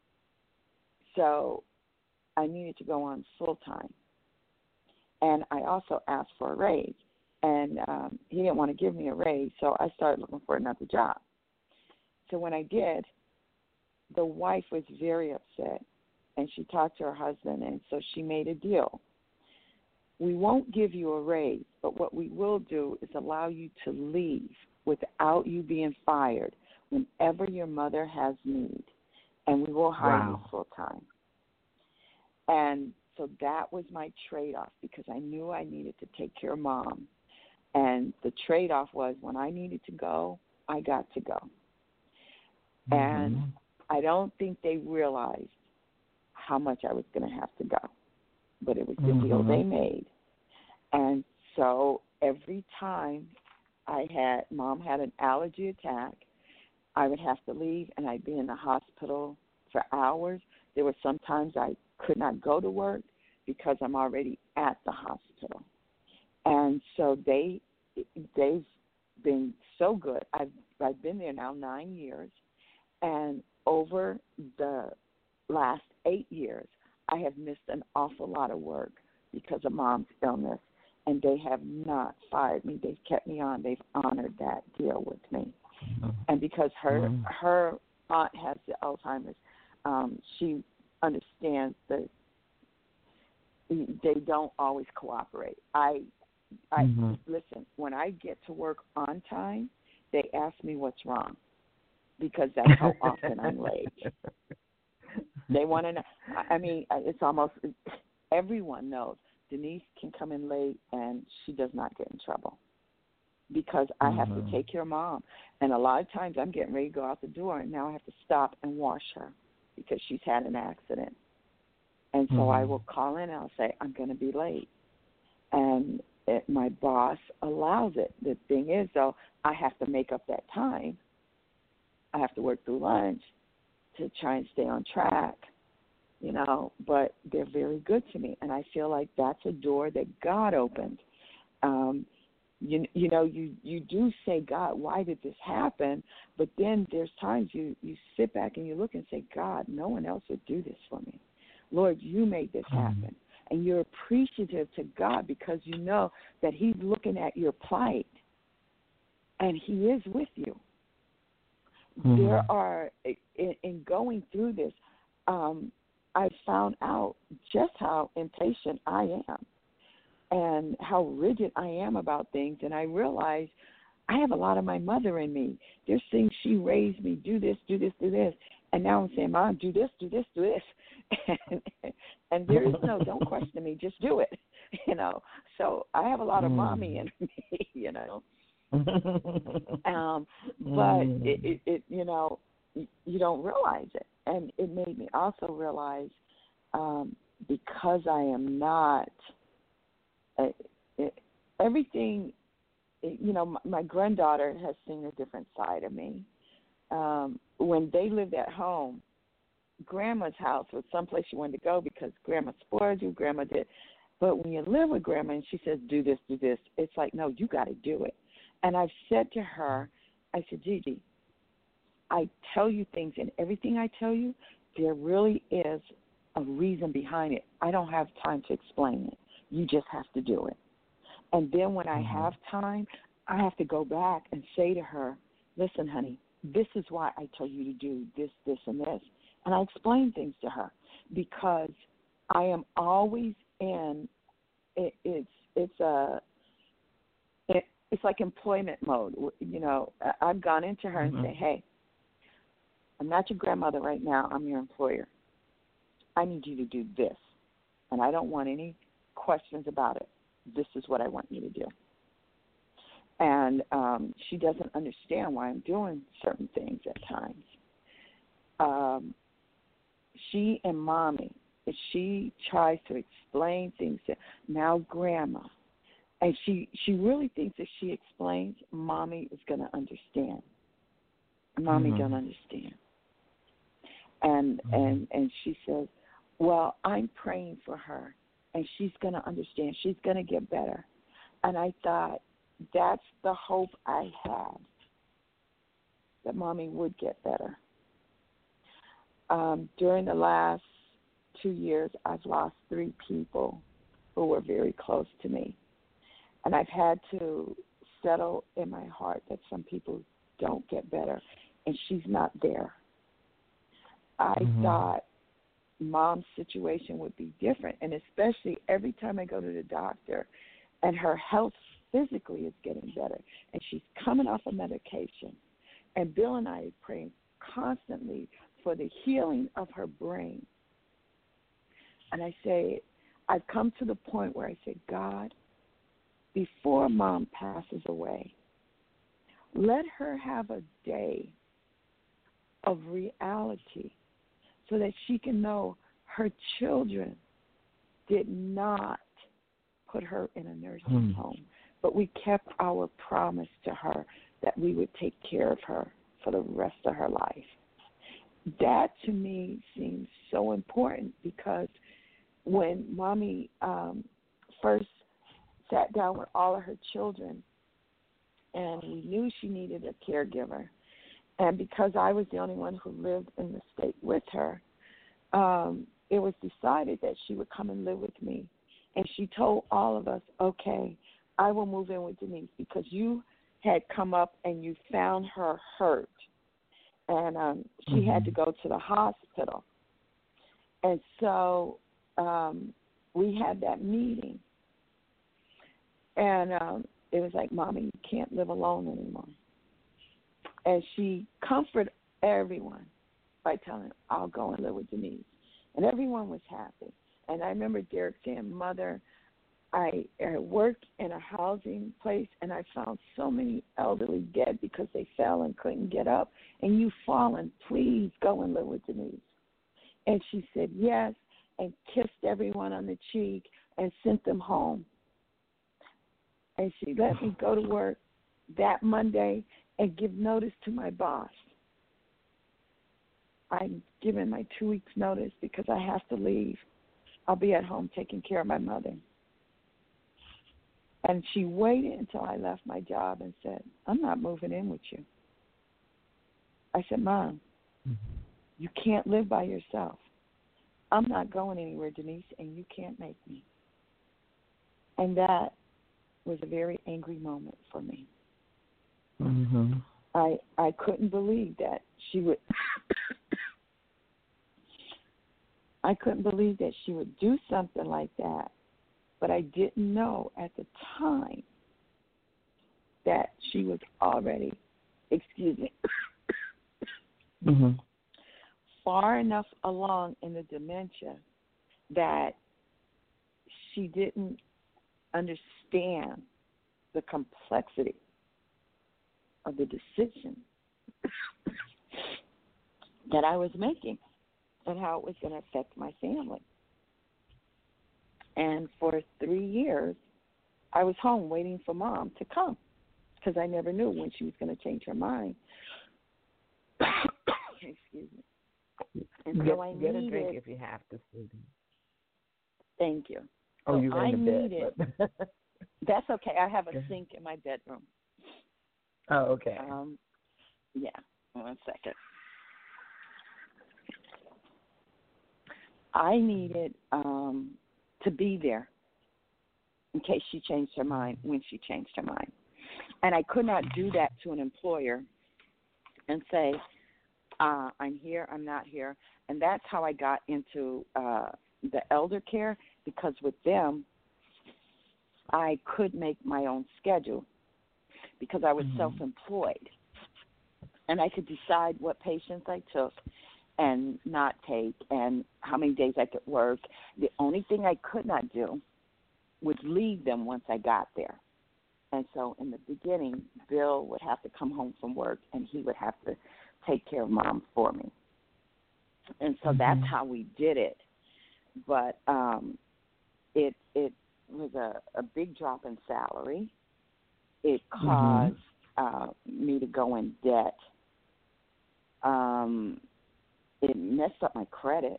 So I needed to go on full-time. And I also asked for a raise, and he didn't want to give me a raise, so I started looking for another job. So when I did, the wife was very upset, and she talked to her husband, and so she made a deal. We won't give you a raise, but what we will do is allow you to leave without you being fired whenever your mother has need, and we will hire you full time. And so that was my trade-off, because I knew I needed to take care of Mom. And the trade-off was, when I needed to go, I got to go. Mm-hmm. And I don't think they realized how much I was going to have to go. But it was the deal they made. And so every time Mom had an allergy attack, I would have to leave, and I'd be in the hospital for hours. There were some times I could not go to work because I'm already at the hospital. And so they've been so good. I've been there now 9 years, and over the last 8 years, I have missed an awful lot of work because of Mom's illness, and they have not fired me. They've kept me on. They've honored that deal with me. And because her aunt has the Alzheimer's, she understands that they don't always cooperate. I listen, when I get to work on time, they ask me what's wrong, because that's how often I'm late. They want to know. I mean, it's almost everyone knows Denise can come in late and she does not get in trouble, because I have to take care of Mom. And a lot of times I'm getting ready to go out the door, and now I have to stop and wash her because she's had an accident. And so I will call in and I'll say, I'm going to be late. And my boss allows it. The thing is, though, I have to make up that time. I have to work through lunch to try and stay on track, you know, but they're very good to me. And I feel like that's a door that God opened. You know, you do say, God, why did this happen? But then there's times you sit back and you look and say, God, no one else would do this for me. Lord, you made this happen. And you're appreciative to God because you know that he's looking at your plight and he is with you. There are, in going through this, I found out just how impatient I am and how rigid I am about things. And I realized I have a lot of my mother in me. There's things she raised me, do this, do this, do this. And now I'm saying, Mom, do this, do this, do this. And there is no, don't question me, just do it, you know. So I have a lot of mommy in me, you know. But it you know, you don't realize it. And it made me also realize because I am not everything, you know, my granddaughter has seen a different side of me. When they lived at home, Grandma's house was someplace you wanted to go because Grandma spoiled you, Grandma did. But when you live with Grandma and she says, do this, it's like, no, you got to do it. And I've said to her, I said, Gigi, I tell you things, and everything I tell you, there really is a reason behind it. I don't have time to explain it. You just have to do it. And then when I have time, I have to go back and say to her, listen, honey, this is why I tell you to do this, this, and this. And I explain things to her because I am always in it's like employment mode. You know, I've gone into her and say, hey, I'm not your grandmother right now. I'm your employer. I need you to do this, and I don't want any questions about it. This is what I want you to do. And she doesn't understand why I'm doing certain things at times. She and Mommy, if she tries to explain things to now Grandma, and she really thinks if she explains, Mommy is going to understand. Mommy don't understand. And she says, well, I'm praying for her, and she's going to understand. She's going to get better. And I thought, that's the hope I had, that Mommy would get better. During the last 2 years, I've lost 3 people who were very close to me. And I've had to settle in my heart that some people don't get better, and she's not there. I thought Mom's situation would be different, and especially every time I go to the doctor and her health physically is getting better and she's coming off of medication, and Bill and I are praying constantly for the healing of her brain. And I say, I've come to the point where I say, God, before Mom passes away, let her have a day of reality so that she can know her children did not put her in a nursing home, but we kept our promise to her that we would take care of her for the rest of her life. That to me seems so important, because when Mommy first sat down with all of her children and we knew she needed a caregiver, and because I was the only one who lived in the state with her, it was decided that she would come and live with me. And she told all of us, okay, I will move in with Denise because you had come up and you found her hurt. And she had to go to the hospital. And so we had that meeting. And it was like, Mommy, you can't live alone anymore. And she comforted everyone by telling them, I'll go and live with Denise. And everyone was happy. And I remember Derek saying, Mother, I worked in a housing place, and I found so many elderly dead because they fell and couldn't get up. And you've fallen. Please go and live with Denise. And she said yes, and kissed everyone on the cheek and sent them home. And she let me go to work that Monday and give notice to my boss. I'm giving my 2 weeks notice because I have to leave. I'll be at home taking care of my mother. And she waited until I left my job and said, I'm not moving in with you. I said, Mom, you can't live by yourself. I'm not going anywhere, Denise, and you can't make me. And that was a very angry moment for me. I couldn't believe that she would I couldn't believe that she would do something like that. But I didn't know at the time that she was already, far enough along in the dementia that she didn't understand the complexity of the decision that I was making and how it was going to affect my family. And for 3 years, I was home waiting for Mom to come because I never knew when she was going to change her mind. Excuse me. And so I get needed, a drink if you have to, Susan. Thank you. Oh, so you were in the bed. That's okay. I have a sink in my bedroom. Oh, okay. Yeah, 1 second. I needed to be there in case she changed her mind, when she changed her mind. And I could not do that to an employer and say, I'm here, I'm not here. And that's how I got into the elder care, because with them, I could make my own schedule because I was self-employed. And I could decide what patients I took and not take, and how many days I could work. The only thing I could not do was leave them once I got there. And so in the beginning, Bill would have to come home from work, and he would have to take care of Mom for me. And so that's how we did it. But it was a big drop in salary. It caused me to go in debt. It messed up my credit.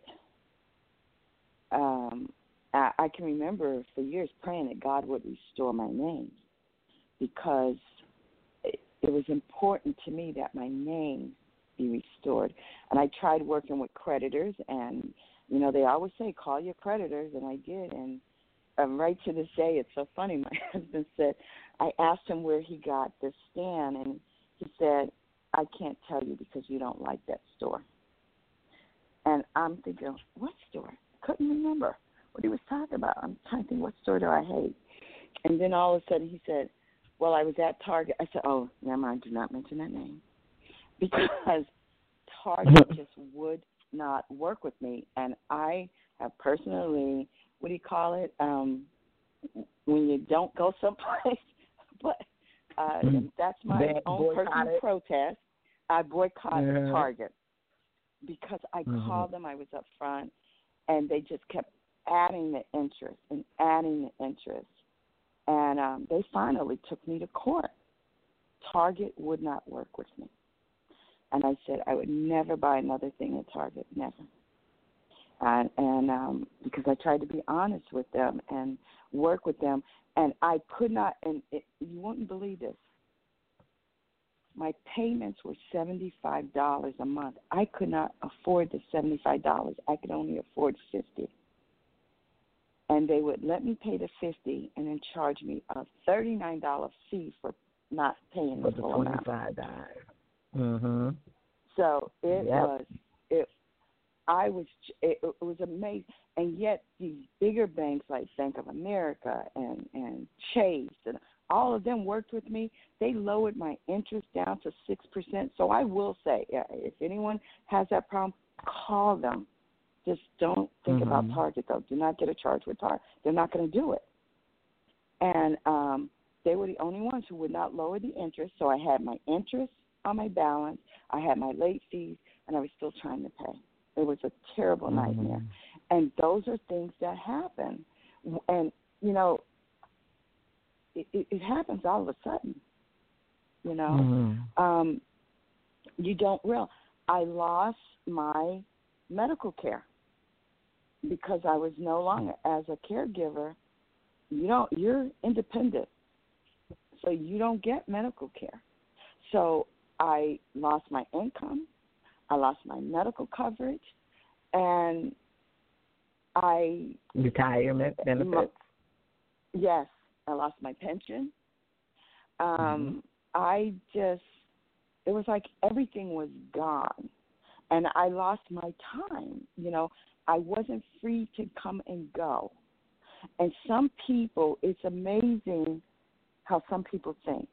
I can remember for years praying that God would restore my name, because it was important to me that my name be restored. And I tried working with creditors, and, you know, they always say, call your creditors, and I did. And right to this day, it's so funny, my husband said, I asked him where he got this stand, and he said, I can't tell you because you don't like that store. And I'm thinking, what store? Couldn't remember what he was talking about. I'm trying to think, what store do I hate? And then all of a sudden he said, well, I was at Target. I said, oh, never mind, do not mention that name. Because Target just would not work with me. And I have personally, what do you call it, when you don't go someplace, but that's my own personal protest. I boycotted Target because I called them. I was up front, and they just kept adding the interest and adding the interest. And they finally took me to court. Target would not work with me. And I said I would never buy another thing at Target, never. And because I tried to be honest with them and work with them, and I could not, and you wouldn't believe this, my payments were $75 a month. I could not afford the $75. I could only afford $50. And they would let me pay the $50 and then charge me a $39 fee for not paying the full amount. Mm-hmm. So it was amazing. And yet these bigger banks like Bank of America and Chase and all of them worked with me. They lowered my interest down to 6%. So I will say, if anyone has that problem, call them. Just don't think about Target, though. Do not get a charge with Target. They're not going to do it. And they were the only ones who would not lower the interest. So I had my interest on my balance. I had my late fees, and I was still trying to pay. It was a terrible nightmare. And those are things that happen. And, you know, it happens all of a sudden, you know. You don't realize. I lost my medical care because I was no longer, as a caregiver, you're independent, so you don't get medical care. So I lost my income, I lost my medical coverage, and retirement benefits. Yes, I lost my pension. It was like everything was gone. And I lost my time. You know, I wasn't free to come and go. And some people, it's amazing how some people think.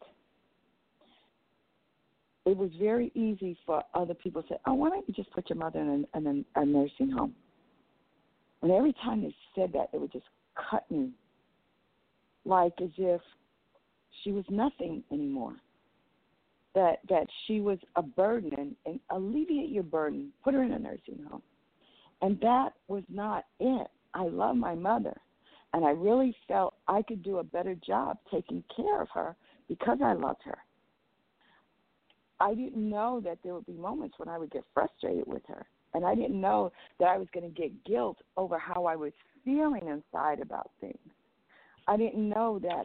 It was very easy for other people to say, oh, why don't you just put your mother in a nursing home? And every time they said that, it would just cut me, like as if she was nothing anymore. That she was a burden, and alleviate your burden, put her in a nursing home. And that was not it. I love my mother, and I really felt I could do a better job taking care of her because I loved her. I didn't know that there would be moments when I would get frustrated with her, and I didn't know that I was going to get guilt over how I was feeling inside about things. I didn't know that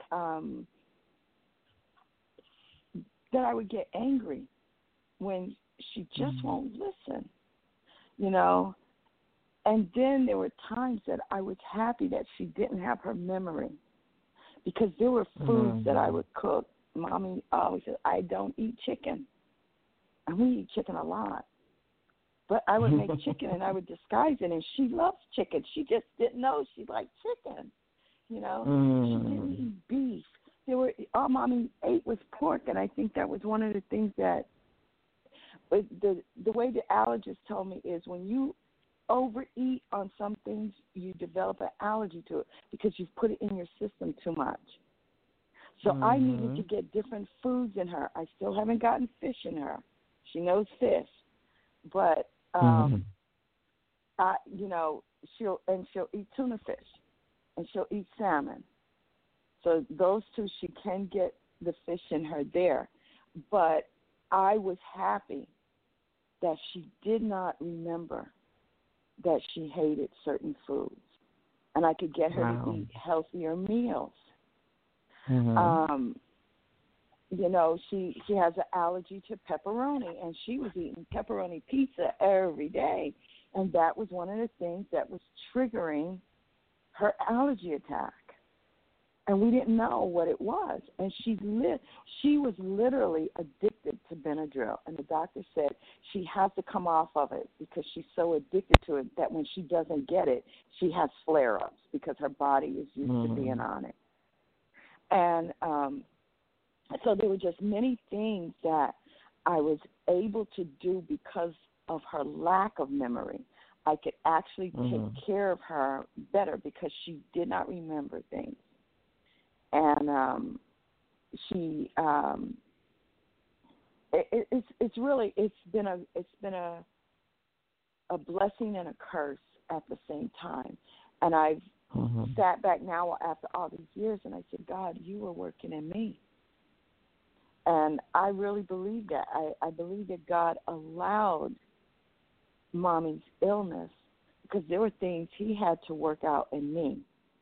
that I would get angry when she just won't listen, you know. And then there were times that I was happy that she didn't have her memory, because there were foods that I would cook. Mommy always said, I don't eat chicken. And we eat chicken a lot. But I would make chicken and I would disguise it, and she loves chicken. She just didn't know she liked chicken, you know. She didn't eat beef. All Mommy ate was pork, and I think that was one of the things that the way the allergist told me is when you overeat on some things, you develop an allergy to it because you've put it in your system too much. So I needed to get different foods in her. I still haven't gotten fish in her. She knows fish, but you know, she'll eat tuna fish, and she'll eat salmon. So those two, she can get the fish in her there. But I was happy that she did not remember that she hated certain foods, and I could get her to eat healthier meals. You know, she has an allergy to pepperoni, and she was eating pepperoni pizza every day, and that was one of the things that was triggering her allergy attack. and we didn't know what it was. And she was literally addicted to Benadryl, and the doctor said she has to come off of it because she's so addicted to it that when she doesn't get it, she has flare-ups because her body is used to being on it. And so there were just many things that I was able to do because of her lack of memory. I could actually take care of her better because she did not remember things. And it's been a blessing and a curse at the same time. And I've sat back now after all these years, and I said, God, you were working in me. And I really believe that. I believe that God allowed Mommy's illness because there were things he had to work out in me.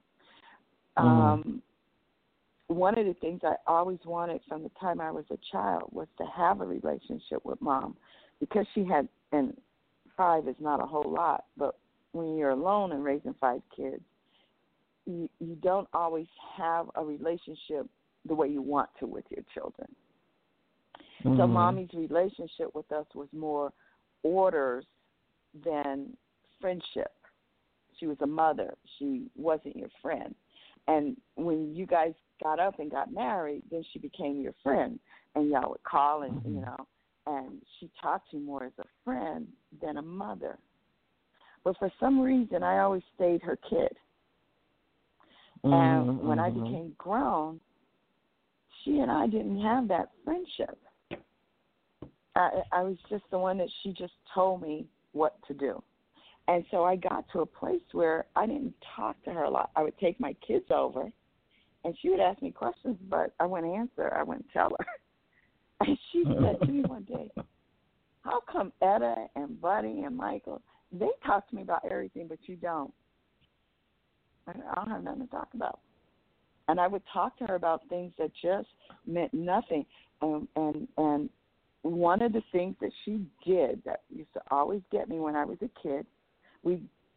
One of the things I always wanted from the time I was a child was to have a relationship with Mom, because she had, and 5 is not a whole lot, but when you're alone and raising 5 kids, you don't always have a relationship the way you want to with your children. So Mommy's relationship with us was more orders than friendship. She was a mother. She wasn't your friend. And when you guys got up and got married, then she became your friend, and y'all would call and, and she talked to you more as a friend than a mother. But for some reason, I always stayed her kid. And when I became grown, she and I didn't have that friendship. I was just the one that she just told me what to do. And so I got to a place where I didn't talk to her a lot. I would take my kids over, and she would ask me questions, but I wouldn't answer. I wouldn't tell her. And she said to me one day, how come Etta and Buddy and Michael, they talk to me about everything, but you don't? I don't have nothing to talk about. And I would talk to her about things that just meant nothing. And one of the things that she did that used to always get me when I was a kid, we,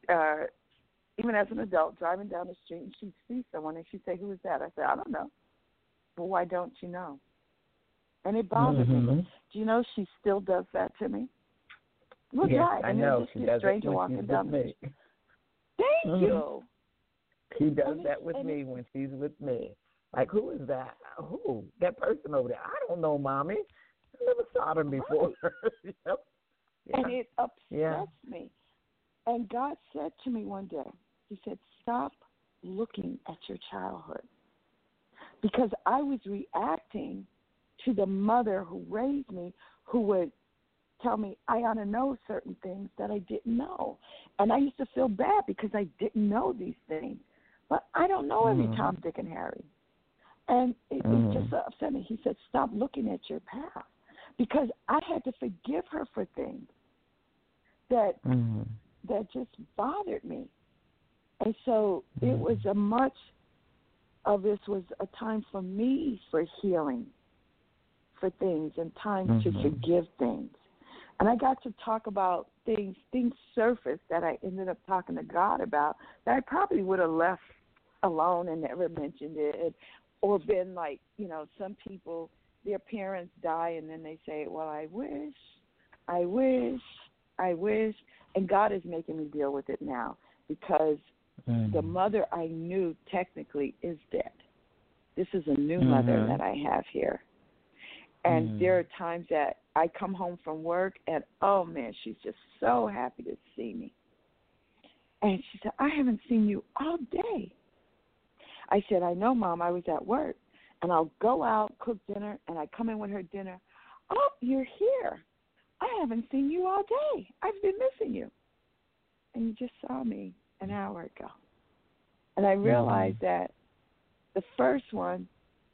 even as an adult, driving down the street, and she'd see someone, and she'd say, who is that? I said, I don't know. Well, why don't you know? And it bothered me. Do you know she still does that to me? We'll drive, I and know. there'll just be a stranger walking down the street. Thank you. She does that with me when she's with me. Like, who is that? Who? That person over there. I don't know, Mommy. I never saw them before. Yep. And it upsets me. And God said to me one day, he said, stop looking at your childhood. Because I was reacting to the mother who raised me, who would tell me I ought to know certain things that I didn't know. And I used to feel bad because I didn't know these things. But I don't know every Tom, Dick, and Harry. And it just upset me. He said, stop looking at your past. Because I had to forgive her for things that just bothered me. And so it was much of this was a time for me for healing for things and time to forgive things. And I got to talk about things surfaced that I ended up talking to God about that I probably would have left alone and never mentioned it, or been like, some people, their parents die and then they say, well, I wish, and God is making me deal with it now because the mother I knew technically is dead. This is a new mother that I have here. And there are times that I come home from work and, oh, man, she's just so happy to see me. And she said, I haven't seen you all day. I said, I know, Mom, I was at work. And I'll go out, cook dinner, and I come in with her dinner. Oh, you're here. I haven't seen you all day. I've been missing you. And you just saw me an hour ago. And I realized that the first one,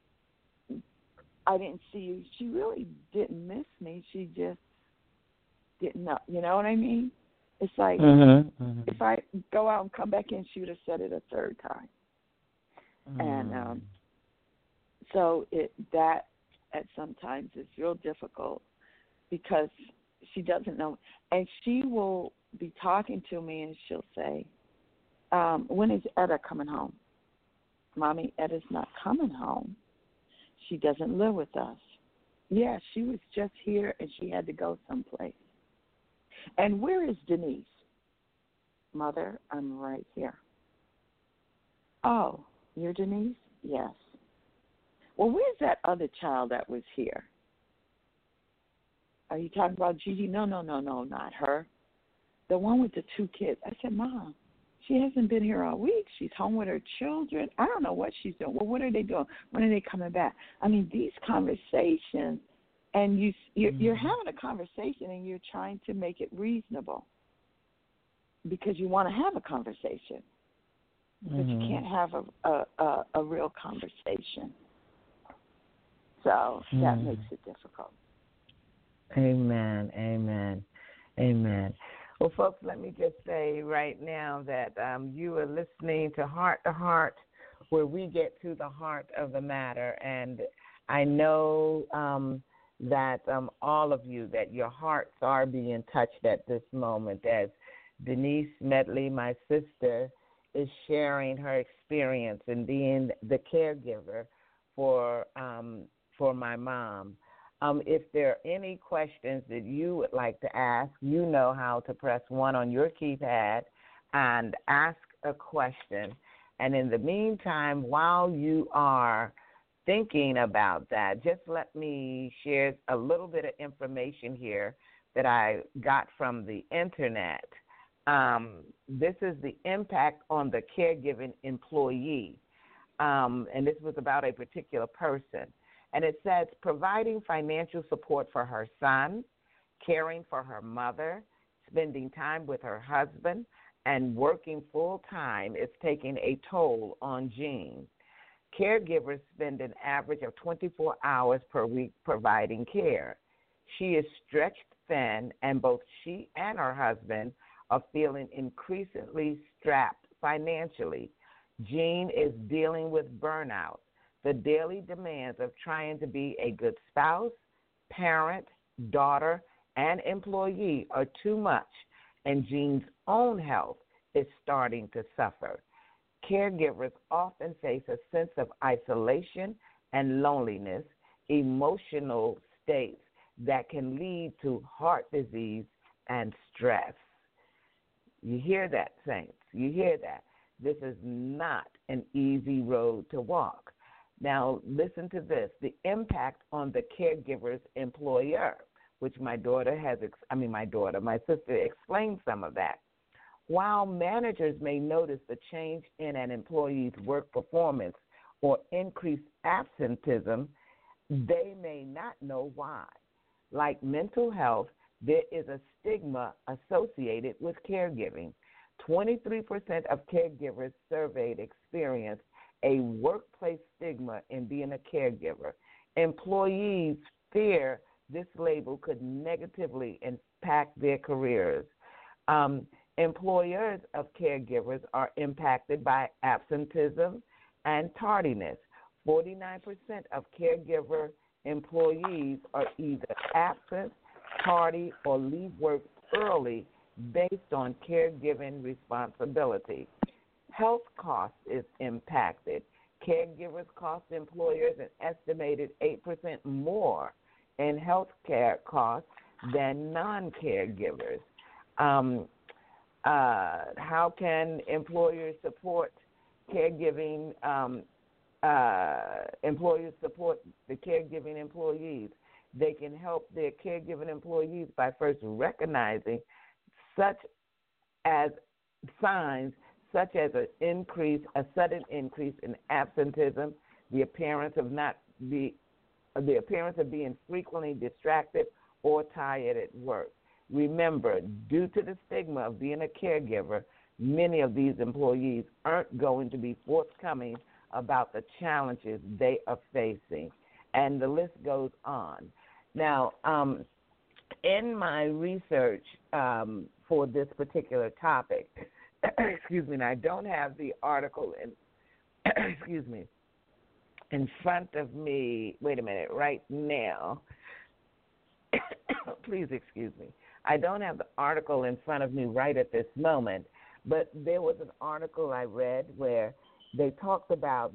I didn't see you. She really didn't miss me. She just didn't know. You know what I mean? It's like if I go out and come back in, she would have said it a third time. And so that at sometimes is real difficult because she doesn't know. And she will be talking to me and she'll say, when is Etta coming home? Mommy Etta's not coming home. She doesn't live with us. Yeah, she was just here and she had to go someplace. And where is Denise? Mother, I'm right here. Oh, you're Denise? Yes. Well, where's that other child that was here? Are you talking about Gigi? No, not her. The one with the 2 kids. I said, Mom, she hasn't been here all week. She's home with her children. I don't know what she's doing. Well, what are they doing? When are they coming back? I mean, these conversations, and you're having a conversation and you're trying to make it reasonable because you want to have a conversation, but you can't have a real conversation. So that makes it difficult. Amen, amen, amen. Well, folks, let me just say right now that you are listening to Heart, where we get to the heart of the matter. And I know that all of you, that your hearts are being touched at this moment as Denise Medley, my sister, is sharing her experience in being the caregiver for my mom. If there are any questions that you would like to ask, you know how to press 1 on your keypad and ask a question. And in the meantime, while you are thinking about that, just let me share a little bit of information here that I got from the internet. This is the impact on the caregiving employee, and this was about a particular person. And it says providing financial support for her son, caring for her mother, spending time with her husband, and working full-time is taking a toll on Jean. Caregivers spend an average of 24 hours per week providing care. She is stretched thin, and both she and her husband are feeling increasingly strapped financially. Jean is dealing with burnout. The daily demands of trying to be a good spouse, parent, daughter, and employee are too much, and Jean's own health is starting to suffer. Caregivers often face a sense of isolation and loneliness, emotional states that can lead to heart disease and stress. You hear that, saints? You hear that? This is not an easy road to walk. Now, listen to this, the impact on the caregiver's employer, which my sister explained some of that. While managers may notice the change in an employee's work performance or increased absenteeism, they may not know why. Like mental health, there is a stigma associated with caregiving. 23% of caregivers surveyed experienced a workplace stigma in being a caregiver. Employees fear this label could negatively impact their careers. Employers of caregivers are impacted by absenteeism and tardiness. 49% of caregiver employees are either absent, tardy, or leave work early based on caregiving responsibility. Health cost is impacted. Caregivers cost employers an estimated 8% more in health care costs than non-caregivers. How can employers support caregiving? Employers support the caregiving employees. They can help their caregiving employees by first recognizing such as signs such as a sudden increase in absenteeism, the appearance of being frequently distracted or tired at work. Remember, due to the stigma of being a caregiver, many of these employees aren't going to be forthcoming about the challenges they are facing, and the list goes on. Now, in my research for this particular topic, excuse me, and I don't have the article in front of me. Wait a minute, right now. Please excuse me. I don't have the article in front of me right at this moment, but there was an article I read where they talked about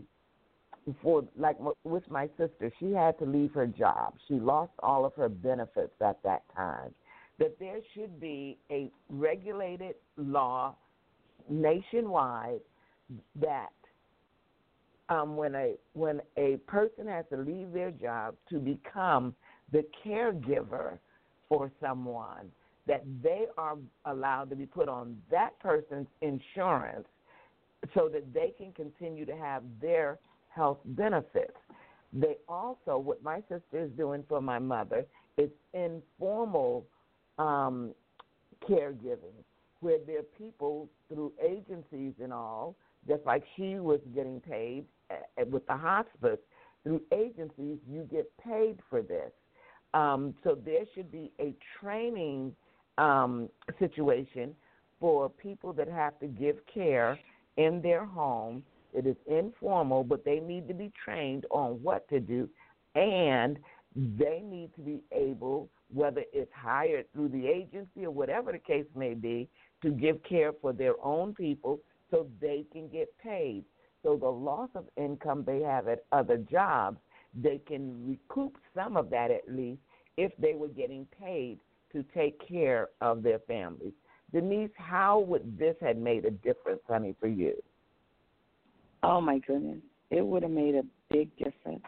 with my sister, she had to leave her job. She lost all of her benefits at that time. That there should be a regulated law nationwide that when a person has to leave their job to become the caregiver for someone, that they are allowed to be put on that person's insurance so that they can continue to have their health benefits. They also, what my sister is doing for my mother, is informal caregiving, where there are people through agencies and all, just like she was getting paid with the hospice. Through agencies, you get paid for this. So there should be a training situation for people that have to give care in their home. It is informal, but they need to be trained on what to do, and they need to be able, whether it's hired through the agency or whatever the case may be, to give care for their own people so they can get paid. So the loss of income they have at other jobs, they can recoup some of that at least if they were getting paid to take care of their families. Denise, how would this have made a difference, honey, for you? Oh, my goodness. It would have made a big difference.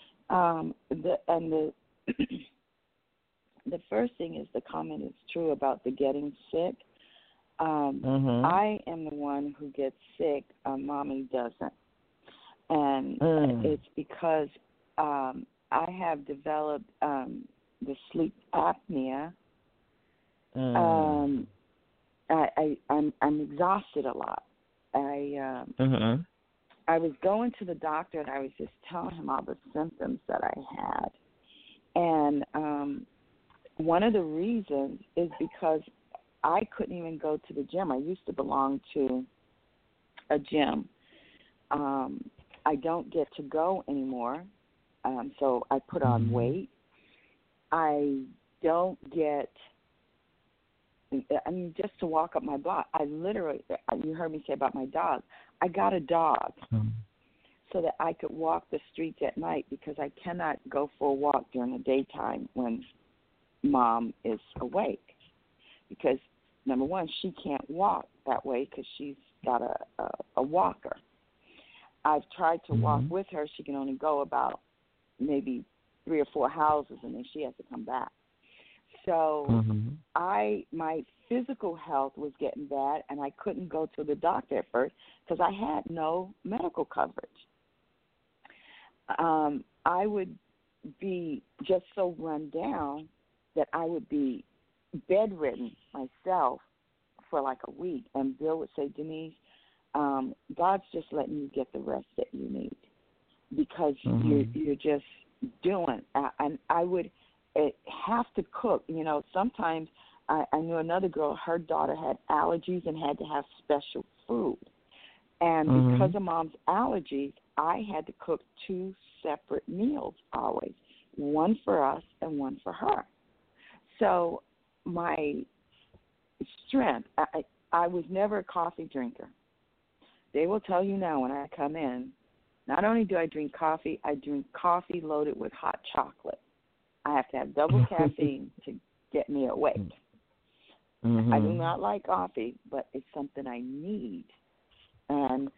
The first thing is the comment is true about the getting sick. I am the one who gets sick. Mommy doesn't. And it's because I have developed the sleep apnea. I'm exhausted a lot. I was going to the doctor and I was just telling him all the symptoms that I had. And one of the reasons is because I couldn't even go to the gym. I used to belong to a gym. I don't get to go anymore, so I put on weight. I don't get, just to walk up my block, you heard me say about my dog, I got a dog so that I could walk the streets at night because I cannot go for a walk during the daytime when Mom is awake. Because, number one, she can't walk that way because she's got a walker. I've tried to walk with her. She can only go about maybe 3 or 4 houses, and then she has to come back. So my physical health was getting bad, and I couldn't go to the doctor at first because I had no medical coverage. I would be just so run down that I would be bedridden myself for like a week, and Bill would say, Denise, God's just letting you get the rest that you need because you're just doing. And I would have to cook. Sometimes I knew another girl, her daughter had allergies and had to have special food. And because of Mom's allergies, I had to cook 2 separate meals always, one for us and one for her. So my strength, I was never a coffee drinker. They will tell you now when I come in, not only do I drink coffee, I drink coffee loaded with hot chocolate. I have to have double caffeine to get me awake. I do not like coffee, but it's something I need. And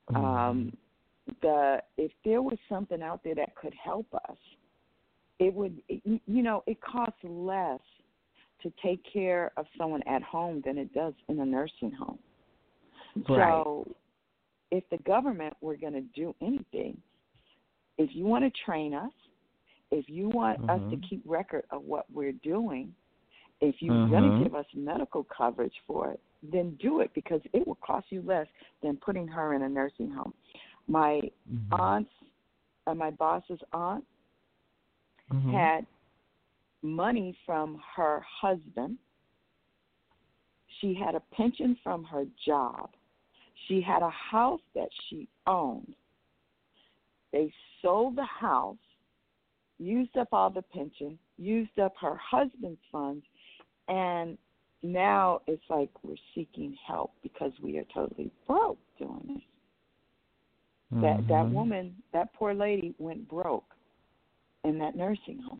if there was something out there that could help us, it would, it costs less to take care of someone at home than it does in a nursing home. Right. So if the government were going to do anything, if you want to train us, if you want us to keep record of what we're doing, if you're going to give us medical coverage for it, then do it because it will cost you less than putting her in a nursing home. My aunts, my boss's aunt had money from her husband. She had a pension from her job. She had a house that she owned. They sold the house, used up all the pension, used up her husband's funds, and now it's like we're seeking help because we are totally broke doing this. That woman, that poor lady, went broke in that nursing home,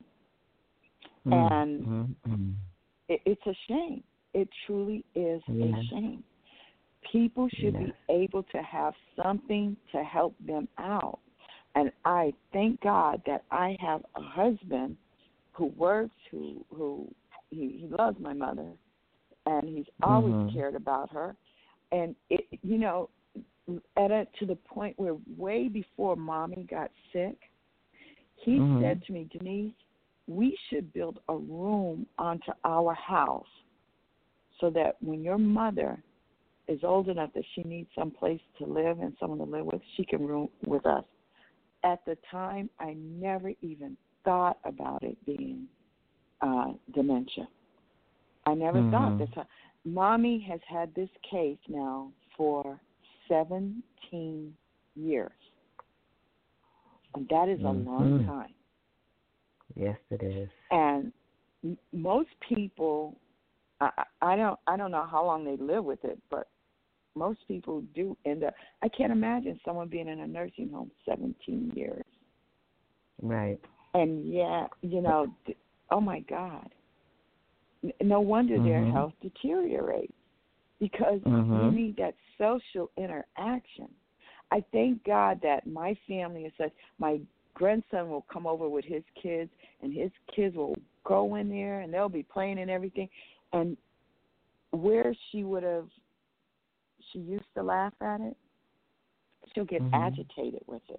and it's a shame. It truly is a shame. People should be able to have something to help them out. And I thank God that I have a husband who works, who he loves my mother, and he's always cared about her. And, to the point where way before Mommy got sick, he said to me, Denise, we should build a room onto our house so that when your mother is old enough that she needs some place to live and someone to live with, she can room with us. At the time, I never even thought about it being dementia. I never thought that. Mommy has had this case now for 17 years. And that is a long time. Yes, it is. And most people, I don't know how long they live with it, but most people do end up. I can't imagine someone being in a nursing home 17 years. Right. And oh my God. No wonder their health deteriorates because you need that social interaction. I thank God that my family is such. My grandson will come over with his kids, and his kids will go in there, and they'll be playing and everything. And where she used to laugh at it, she'll get agitated with it.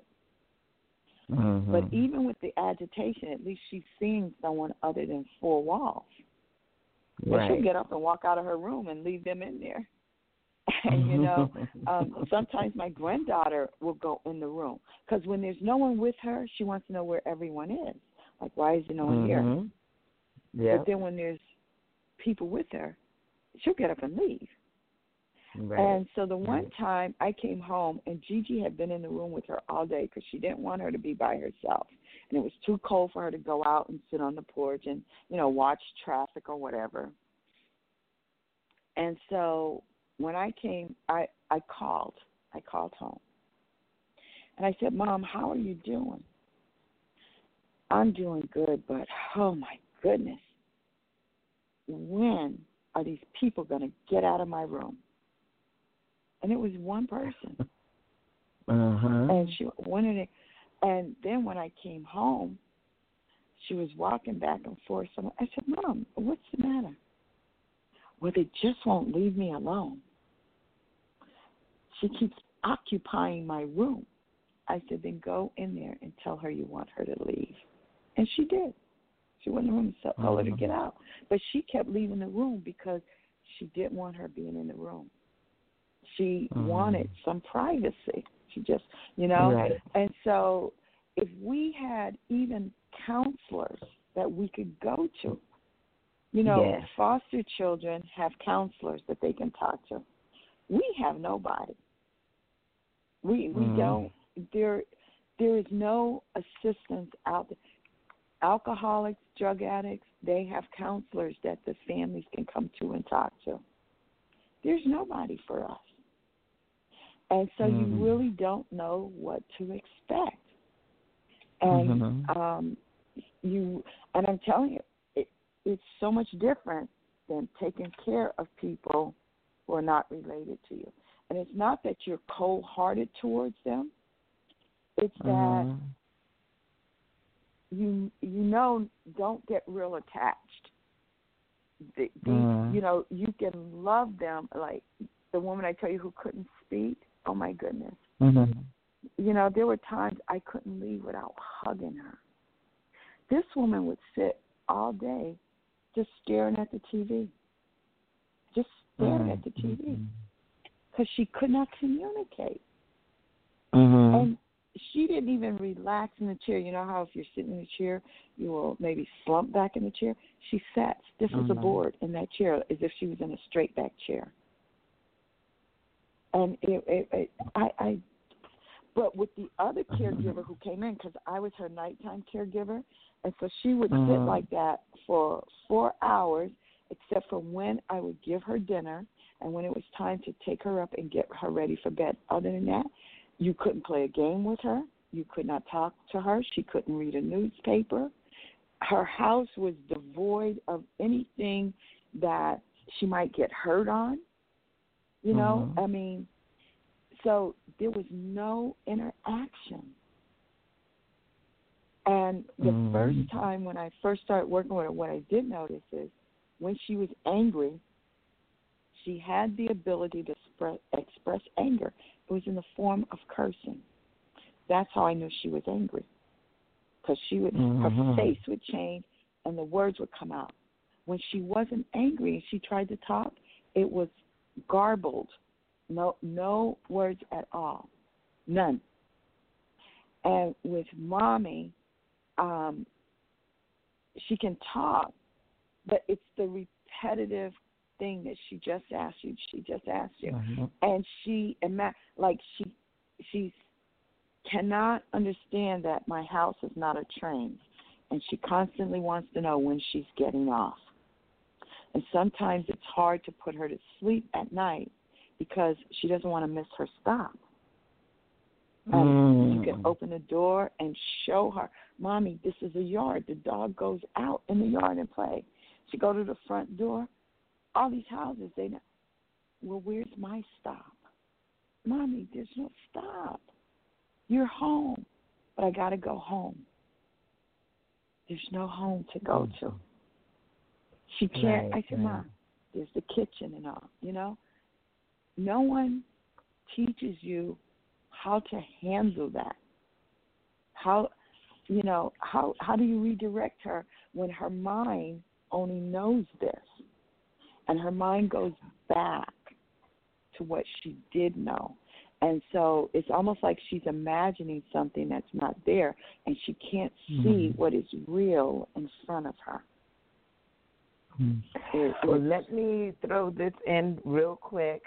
But even with the agitation, at least she's seeing someone other than four walls. Right. She'll get up and walk out of her room and leave them in there. And, sometimes my granddaughter will go in the room because when there's no one with her, she wants to know where everyone is. Like, why is there no one here? Yep. But then when there's people with her, she'll get up and leave. Right. And so the one time I came home and Gigi had been in the room with her all day because she didn't want her to be by herself. And it was too cold for her to go out and sit on the porch and, watch traffic or whatever. And so when I came, I called home. And I said, Mom, how are you doing? I'm doing good, but oh my goodness. When are these people going to get out of my room? And it was one person. And she wanted it. And then when I came home, she was walking back and forth. I said, Mom, what's the matter? Well, they just won't leave me alone. She keeps occupying my room. I said, then go in there and tell her you want her to leave. And she did. She went in the room and told her to get out. But she kept leaving the room because she didn't want her being in the room. She wanted some privacy. She just, Right. And so if we had even counselors that we could go to, foster children have counselors that they can talk to. We have nobody. We don't. There is no assistance out there. Alcoholics, drug addicts, they have counselors that the families can come to and talk to. There's nobody for us. And so you really don't know what to expect. And and I'm telling you, it's so much different than taking care of people who are not related to you. And it's not that you're cold-hearted towards them. It's that don't get real attached. You can love them like the woman I tell you who couldn't speak. Oh, my goodness. There were times I couldn't leave without hugging her. This woman would sit all day just staring at the TV. Just staring at the TV. Because she could not communicate. And she didn't even relax in the chair. You know how if you're sitting in a chair, you will maybe slump back in the chair? She sat stiff as a board in that chair as if she was in a straight back chair. And but with the other caregiver who came in, because I was her nighttime caregiver, and so she would sit like that for 4 hours, except for when I would give her dinner and when it was time to take her up and get her ready for bed. Other than that, You couldn't play a game with her. You could not talk to her. She couldn't read a newspaper. Her house was devoid of anything that she might get hurt on. You know, I mean, so there was no interaction. And the first time when I first started working with her, what I did notice is when she was angry, she had the ability to express anger. It was in the form of cursing. That's how I knew she was angry, because she would, her face would change and the words would come out. When she wasn't angry and she tried to talk, it was garbled, no words at all, none. And with Mommy, she can talk, but it's the repetitive thing that she just asked you. And she cannot understand that my house is not a train, and she constantly wants to know when she's getting off. And sometimes it's hard to put her to sleep at night because she doesn't want to miss her stop. And you can open the door and show her, Mommy, this is a yard. The dog goes out in the yard and play. She go to the front door. All these houses, they know, well, where's my stop? Mommy, there's no stop. You're home, but I got to go home. There's no home to go to. She can't. I said, Mom, there's the kitchen and all, you know. No one teaches you how to handle that. How do you redirect her when her mind only knows this? And her mind goes back to what she did know. And so it's almost like she's imagining something that's not there, and she can't see what is real in front of her. Well, let me throw this in real quick.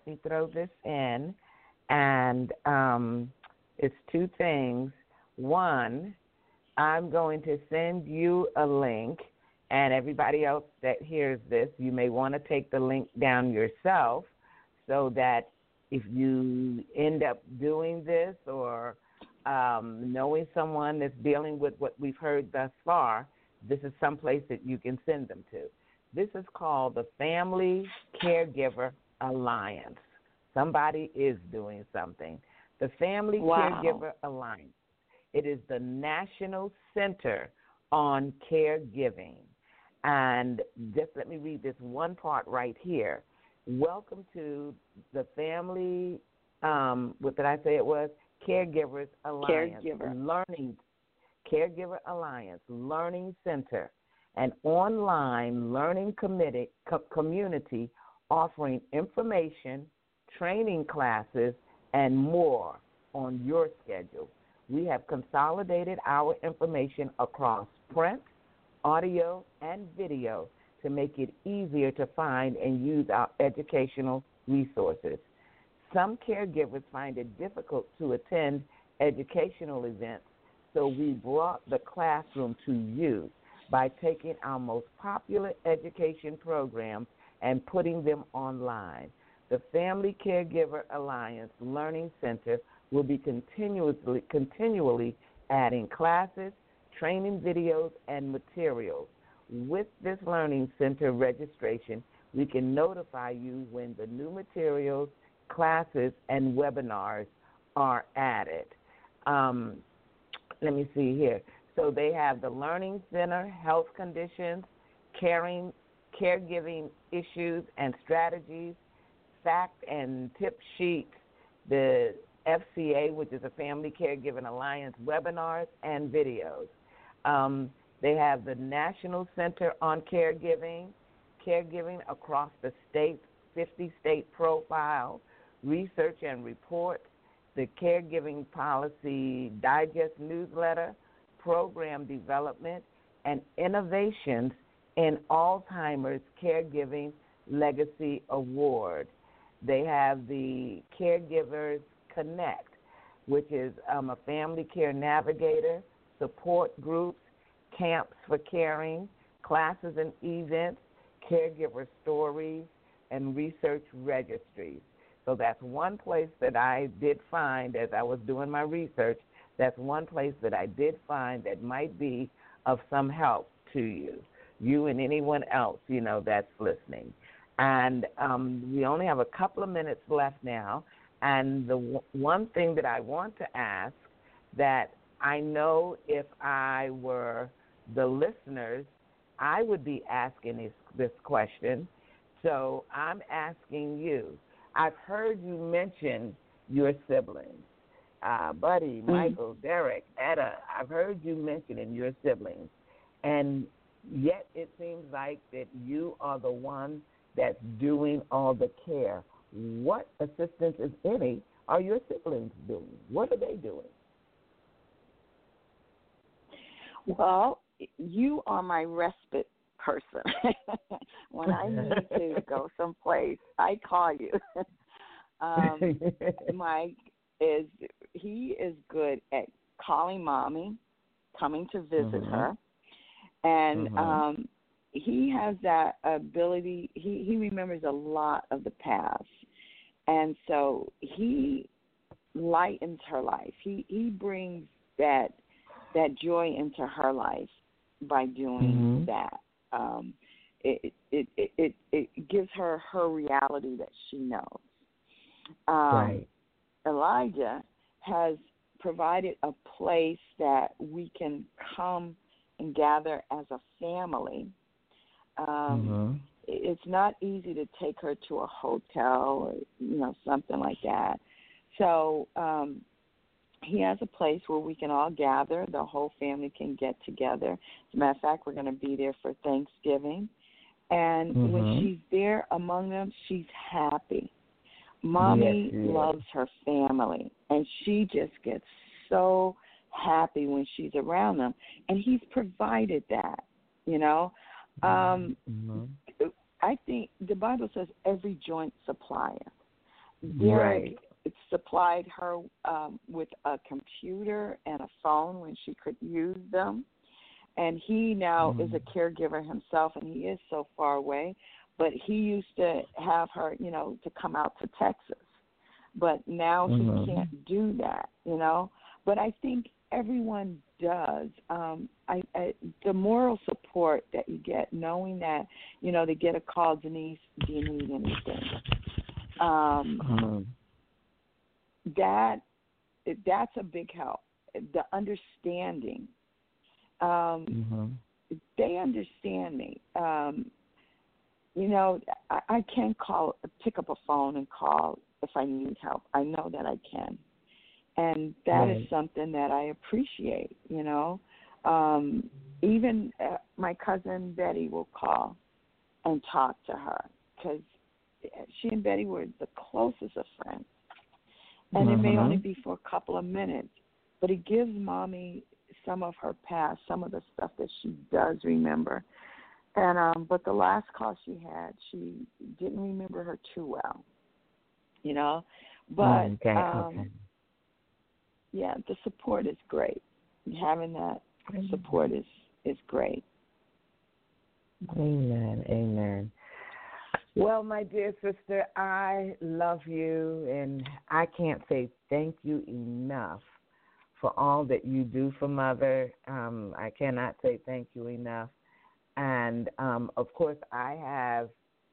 And it's two things. One, I'm going to send you a link, and everybody else that hears this, you may want to take the link down yourself so that if you end up doing this or knowing someone that's dealing with what we've heard thus far, this is someplace that you can send them to. This is called the Family Caregiver Alliance. Somebody is doing something. The Family Caregiver Alliance. It is the National Center on Caregiving. And just let me read this one part right here. Welcome to the Family, what did I say it was? Caregivers Alliance. Caregiver Alliance Learning Center, an online learning community offering information, training classes, and more on your schedule. We have consolidated our information across print, audio, and video to make it easier to find and use our educational resources. Some caregivers find it difficult to attend educational events, so we brought the classroom to you by taking our most popular education programs and putting them online. The Family Caregiver Alliance Learning Center will be continually adding classes, training videos, and materials. With this Learning Center registration, we can notify you when the new materials, classes, and webinars are added. Let me see here. So they have the Learning Center, health conditions, caregiving issues and strategies, fact and tip sheets, the FCA, which is a Family Caregiving Alliance, webinars and videos. They have the National Center on Caregiving across the state, 50-state profile, research and reports, the Caregiving Policy Digest newsletter, program development, and innovations in Alzheimer's Caregiving Legacy Award. They have the Caregivers Connect, which is a family care navigator, support groups, camps for caring, classes and events, caregiver stories, and research registries. So that's one place that I did find as I was doing my research. That's one place that I did find that might be of some help to you and anyone else, that's listening. And we only have a couple of minutes left now. And the one thing that I want to ask that I know if I were the listeners, I would be asking this question. So I'm asking you. I've heard you mention your siblings, Buddy, Michael, Derek, Etta. I've heard you mentioning your siblings. And yet it seems like that you are the one that's doing all the care. What assistance, if any, are your siblings doing? What are they doing? Well, you are my respite person. When I need to go someplace, I call you. Mike is good at calling Mommy, coming to visit her, and he has that ability. He remembers a lot of the past, and so he lightens her life. He brings that joy into her life by doing that. It gives her reality that she knows. Right. Elijah has provided a place that we can come and gather as a family. It's not easy to take her to a hotel or something like that. So he has a place where we can all gather. The whole family can get together. As a matter of fact, we're going to be there for Thanksgiving. And when she's there among them, she's happy. Mommy loves her family, and she just gets so happy when she's around them. And he's provided that, I think the Bible says every joint supplier. Derek supplied her with a computer and a phone when she could use them. And he now is a caregiver himself, and he is so far away. But he used to have her, to come out to Texas. But now he can't do that, But I think everyone does. The moral support that you get, knowing that, they get a call, Denise, do you need anything? That's a big help. The understanding. They understand me. I can pick up a phone and call if I need help. I know that I can. And that is something that I appreciate, Even my cousin Betty will call and talk to her because she and Betty were the closest of friends. And it may only be for a couple of minutes, but it gives Mommy some of her past, some of the stuff that she does remember. And but the last call she had, she didn't remember her too well, But yeah, the support is great. Having that support is great. Amen. Well, my dear sister, I love you, and I can't say thank you enough for all that you do for Mother. I cannot say thank you enough. And, of course, I have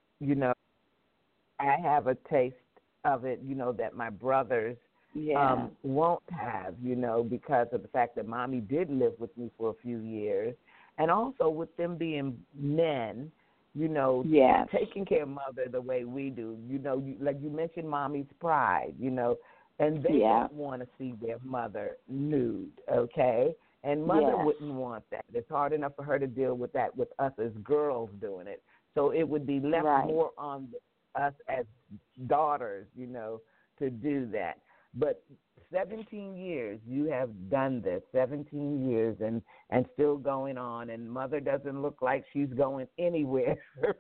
a taste of it, that my brothers won't have, because of the fact that Mommy did live with me for a few years. And also with them being men, taking care of Mother the way we do, like you mentioned Mommy's pride, and they don't want to see their mother nude, okay? And Mother wouldn't want that. It's hard enough for her to deal with that with us as girls doing it. So it would be left more on us as daughters, to do that. But 17 years you have done this, 17 years, and still going on, and Mother doesn't look like she's going anywhere.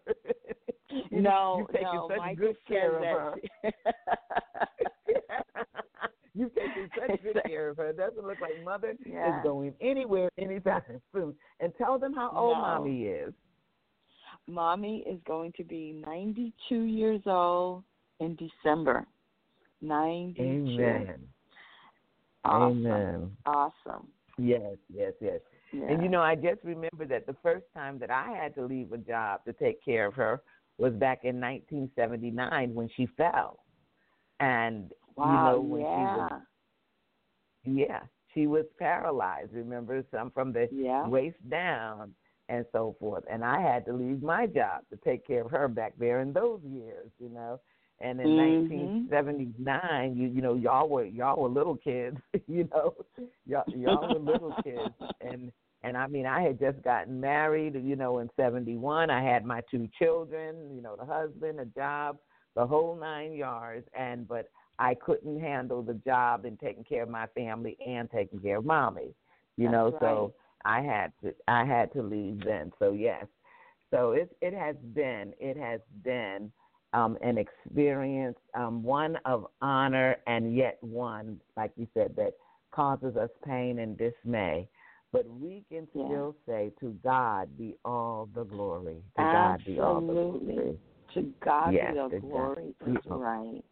No, You've taken such good care of her. You've taken such good care of her. It doesn't look like Mother is going anywhere anytime soon. And tell them how old Mommy is. Mommy is going to be 92 years old in December. 92. Amen. Awesome. Amen. Awesome. Yes, yes, yes. Yeah. And, I just remember that the first time that I had to leave a job to take care of her was back in 1979 when she fell. And, wow, when she was paralyzed, remember, some from the waist down and so forth. And I had to leave my job to take care of her back there in those years, And in 1979, y'all were little kids, y'all were little kids, and I mean, I had just gotten married, in 71. I had my 2 children, the husband, a job, the whole 9 yards, but I couldn't handle the job and taking care of my family and taking care of mommy, That's so I had to leave then. So yes, so it has been an experience, one of honor, and yet one, like you said, that causes us pain and dismay. But we can still say, to God be all the glory. To God be all the glory. To God be the glory. That's right.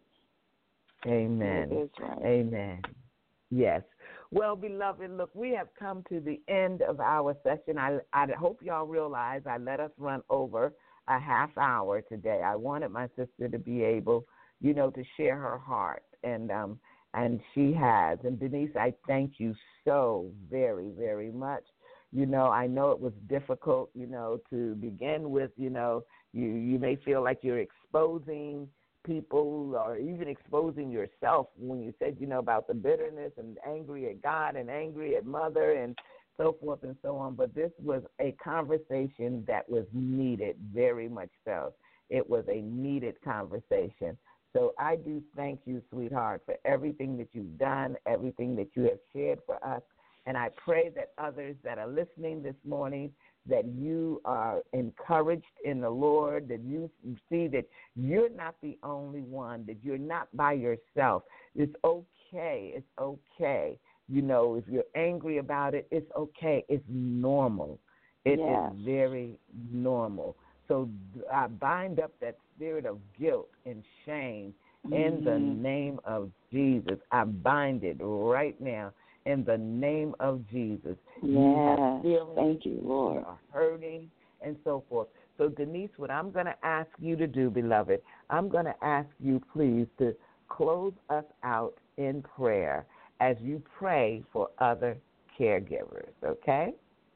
Amen. It is right. Amen. Yes. Well, beloved, look, we have come to the end of our session. I hope y'all realize I let us run over a half hour today. I wanted my sister to be able, to share her heart, and she has. And Denise, I thank you so very, very much. I know it was difficult, to begin with. You may feel like you're exposing people or even exposing yourself when you said, about the bitterness and angry at God and angry at mother and so forth and so on. But this was a conversation that was needed, very much so. It was a needed conversation. So I do thank you, sweetheart, for everything that you've done, everything that you have shared for us. And I pray that others that are listening this morning, that you are encouraged in the Lord, that you see that you're not the only one, that you're not by yourself. It's okay. It's okay. If you're angry about it, it's okay. It's normal. It is very normal. So I bind up that spirit of guilt and shame in the name of Jesus. I bind it right now in the name of Jesus. Yes. Thank you, Lord. You are hurting and so forth. So, Denise, what I'm going to ask you to do, beloved, I'm going to ask you, please, to close us out in prayer as you pray for other caregivers, okay?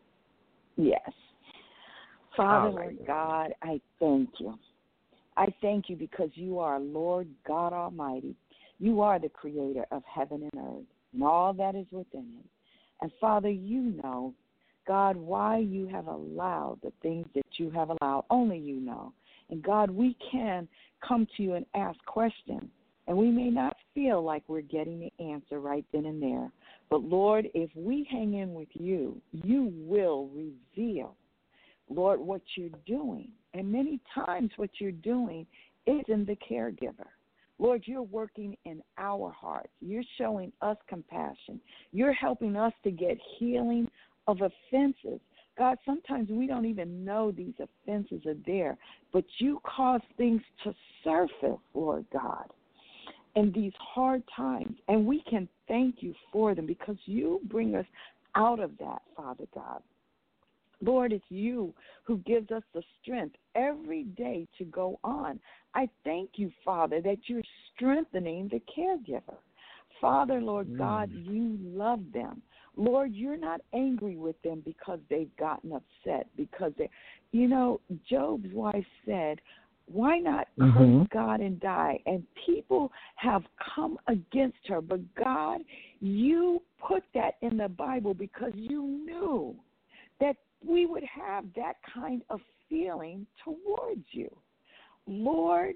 Yes. Father, right. Lord God, I thank you. I thank you because you are Lord God Almighty. You are the creator of heaven and earth and all that is within it. And, Father, you know, God, why you have allowed the things that you have allowed. Only you know. And, God, we can come to you and ask questions. And we may not feel like we're getting the answer right then and there. But, Lord, if we hang in with you, you will reveal, Lord, what you're doing. And many times what you're doing isn't the caregiver. Lord, you're working in our hearts. You're showing us compassion. You're helping us to get healing of offenses. God, sometimes we don't even know these offenses are there, but you cause things to surface, Lord God, in these hard times, and we can thank you for them because you bring us out of that, Father God. Lord, it's you who gives us the strength every day to go on. I thank you, Father, that you're strengthening the caregiver. Father, Lord God, you love them. Lord, you're not angry with them because they've gotten upset, because they, Job's wife said, why not curse God and die? And people have come against her. But God, you put that in the Bible because you knew that we would have that kind of feeling towards you. Lord,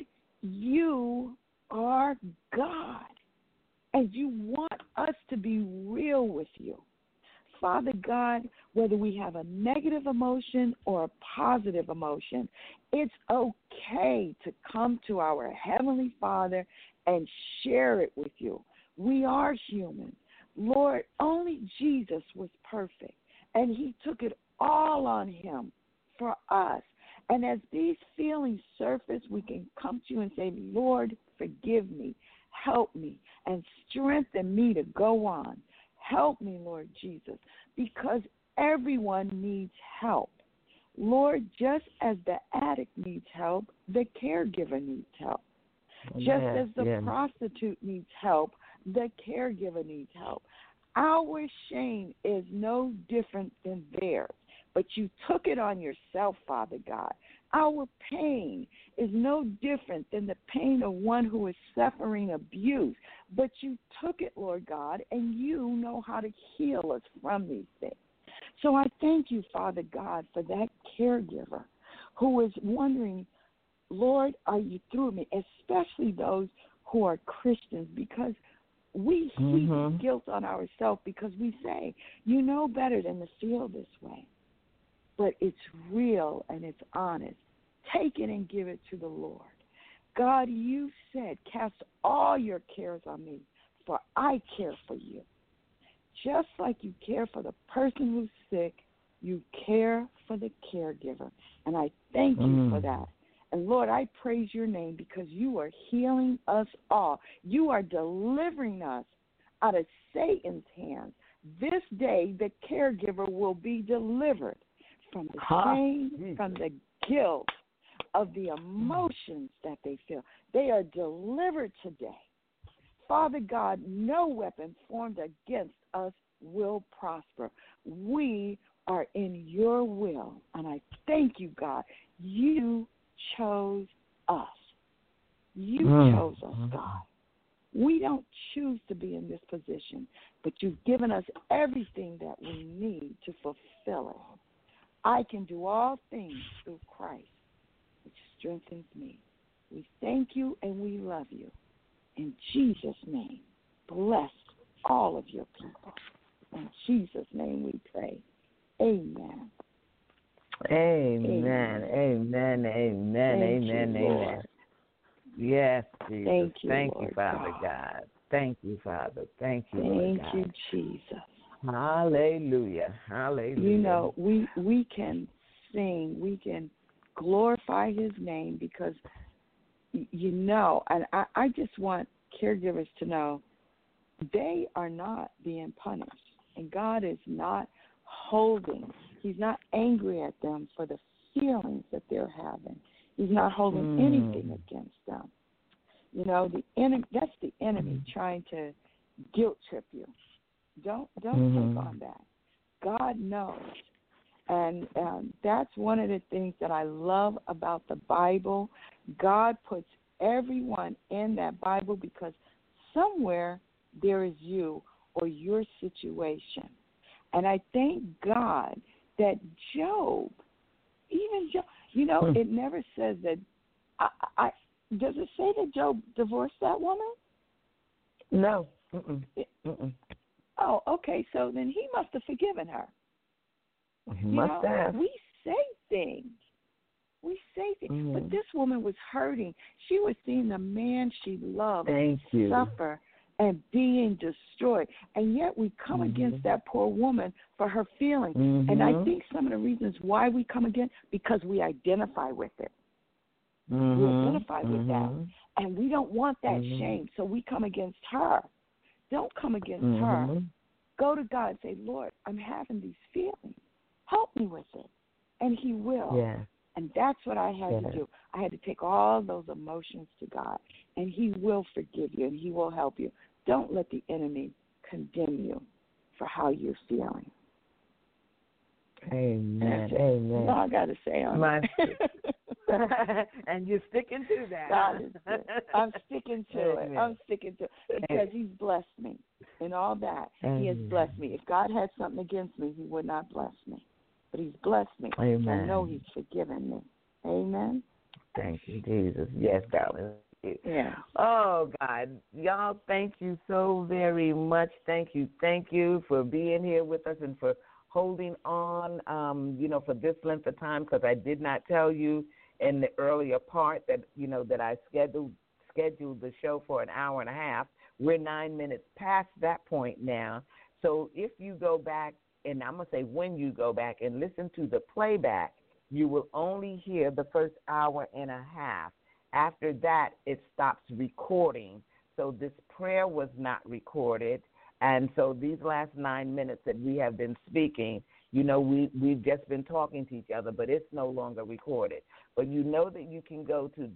you are God, and you want us to be real with you. Father God, whether we have a negative emotion or a positive emotion, it's okay to come to our Heavenly Father and share it with you. We are human. Lord, only Jesus was perfect, and he took it all on him for us. And as these feelings surface, we can come to you and say, Lord, forgive me. help me and strengthen me to go on. Help me, Lord Jesus, because everyone needs help. Lord, just as the addict needs help, the caregiver needs help. Just as the prostitute needs help, the caregiver needs help. Our shame is no different than theirs, but you took it on yourself, Father God. Our pain is no different than the pain of one who is suffering abuse, but you took it, Lord God, and you know how to heal us from these things. So I thank you, Father God, for that caregiver who is wondering, Lord, are you through me? Especially those who are Christians, because we heap guilt on ourselves because we say, you know better than to feel this way. But it's real and it's honest. Take it and give it to the Lord. God, you said, cast all your cares on me, for I care for you. Just like you care for the person who's sick, you care for the caregiver. And I thank you for that. And, Lord, I praise your name because you are healing us all. You are delivering us out of Satan's hands. This day, the caregiver will be delivered from the shame, from the guilt of the emotions that they feel. They are delivered today. Father God, no weapon formed against us will prosper. We are in your will, and I thank you, God. You chose us. You chose us, God. We don't choose to be in this position, but you've given us everything that we need to fulfill it. I can do all things through Christ, which strengthens me. We thank you and we love you. In Jesus' name, bless all of your people. In Jesus' name we pray. Amen. Amen. Amen. Amen. Amen. Amen. Yes, Jesus. Thank you, Father God. Thank you, Father. Thank you, Lord God. Thank you, Jesus. Hallelujah. Hallelujah. You know, we can sing, we can glorify his name because, you know, and I just want caregivers to know they are not being punished. And God is not holding, he's not angry at them for the feelings that they're having. He's not holding anything against them. You know, that's the enemy trying to guilt trip you. Don't take on that. God knows. And that's one of the things that I love about the Bible. God puts everyone in that Bible because somewhere there is you or your situation. And I thank God that Job, even Job, you know, it never says that, does it say that Job divorced that woman? No. Oh, okay, so then he must have forgiven her. He must have. We say things. But this woman was hurting. She was seeing the man she loved suffer and being destroyed. And yet we come against that poor woman for her feelings. And I think some of the reasons why we come against, because we identify with it. We identify with that. And we don't want that shame, so we come against her. Don't come against her. Go to God and say, Lord, I'm having these feelings. Help me with it. And he will. Yeah. And that's what I had to do. I had to take all those emotions to God, and he will forgive you, and he will help you. Don't let the enemy condemn you for how you're feeling. Amen. Amen. That's all I got to say on that. And you're sticking to that. I'm sticking to it. I'm sticking to it because he's blessed me in all that. He has blessed me. If God had something against me, he would not bless me. But he's blessed me. Amen. So I know he's forgiven me. Amen. Thank you, Jesus. Yes, darling. Yeah. Oh, God. Y'all, thank you so very much. Thank you for being here with us and for holding on, for this length of time, because I did not tell you in the earlier part that, that I scheduled the show for an hour and a half. We're 9 minutes past that point now. So if you go back, and I'm going to say when you go back and listen to the playback, you will only hear the first hour and a half. After that, it stops recording. So this prayer was not recorded. And so these last 9 minutes that we have been speaking, we've just been talking to each other, but it's no longer recorded. But you know that you can go to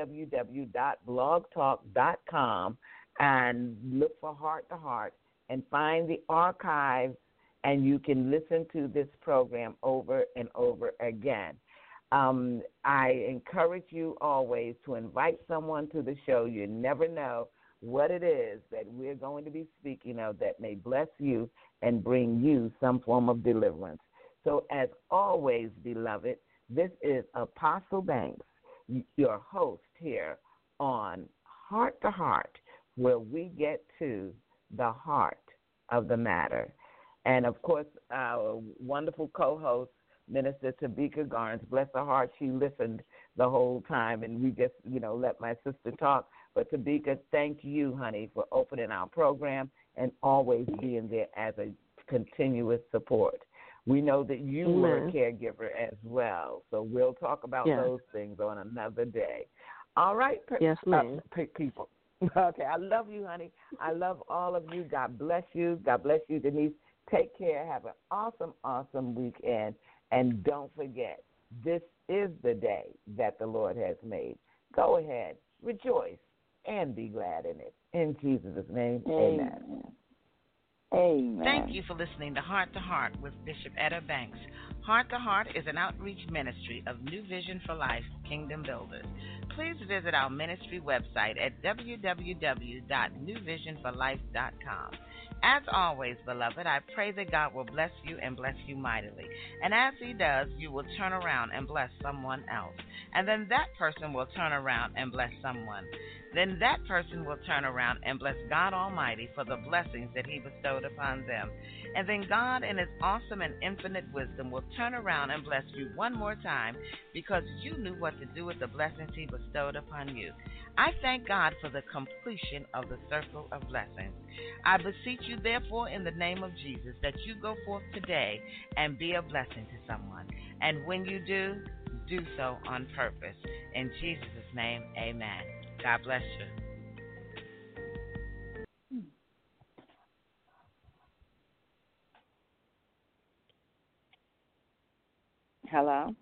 www.blogtalk.com and look for Heart to Heart and find the archives, and you can listen to this program over and over again. I encourage you always to invite someone to the show. You never know what it is that we're going to be speaking of that may bless you and bring you some form of deliverance. So as always, beloved, this is Apostle Banks, your host here on Heart to Heart, where we get to the heart of the matter. And, of course, our wonderful co-host, Minister Tabika Garnes, bless her heart, she listened the whole time, and we just, let my sister talk. But, Tabika, thank you, honey, for opening our program and always being there as a continuous support. We know that you were a caregiver as well, so we'll talk about those things on another day. All right, yes, ma'am. People. Okay, I love you, honey. I love all of you. God bless you. God bless you, Denise. Take care. Have an awesome, awesome weekend. And don't forget, this is the day that the Lord has made. Go ahead, rejoice, and be glad in it. In Jesus' name, amen. Amen. Thank you for listening to Heart with Bishop Etta Banks. Heart to Heart is an outreach ministry of New Vision for Life Kingdom Builders. Please visit our ministry website at www.newvisionforlife.com. As always, beloved, I pray that God will bless you and bless you mightily. And as He does, you will turn around and bless someone else. And then that person will turn around and bless someone. Then that person will turn around and bless God Almighty for the blessings that He bestowed upon them. And then God, in His awesome and infinite wisdom, will turn around and bless you one more time because you knew what to do with the blessings He bestowed upon you. I thank God for the completion of the circle of blessings. I beseech you, therefore, in the name of Jesus, that you go forth today and be a blessing to someone. And when you do so on purpose. In Jesus' name, amen. God bless you. Hello?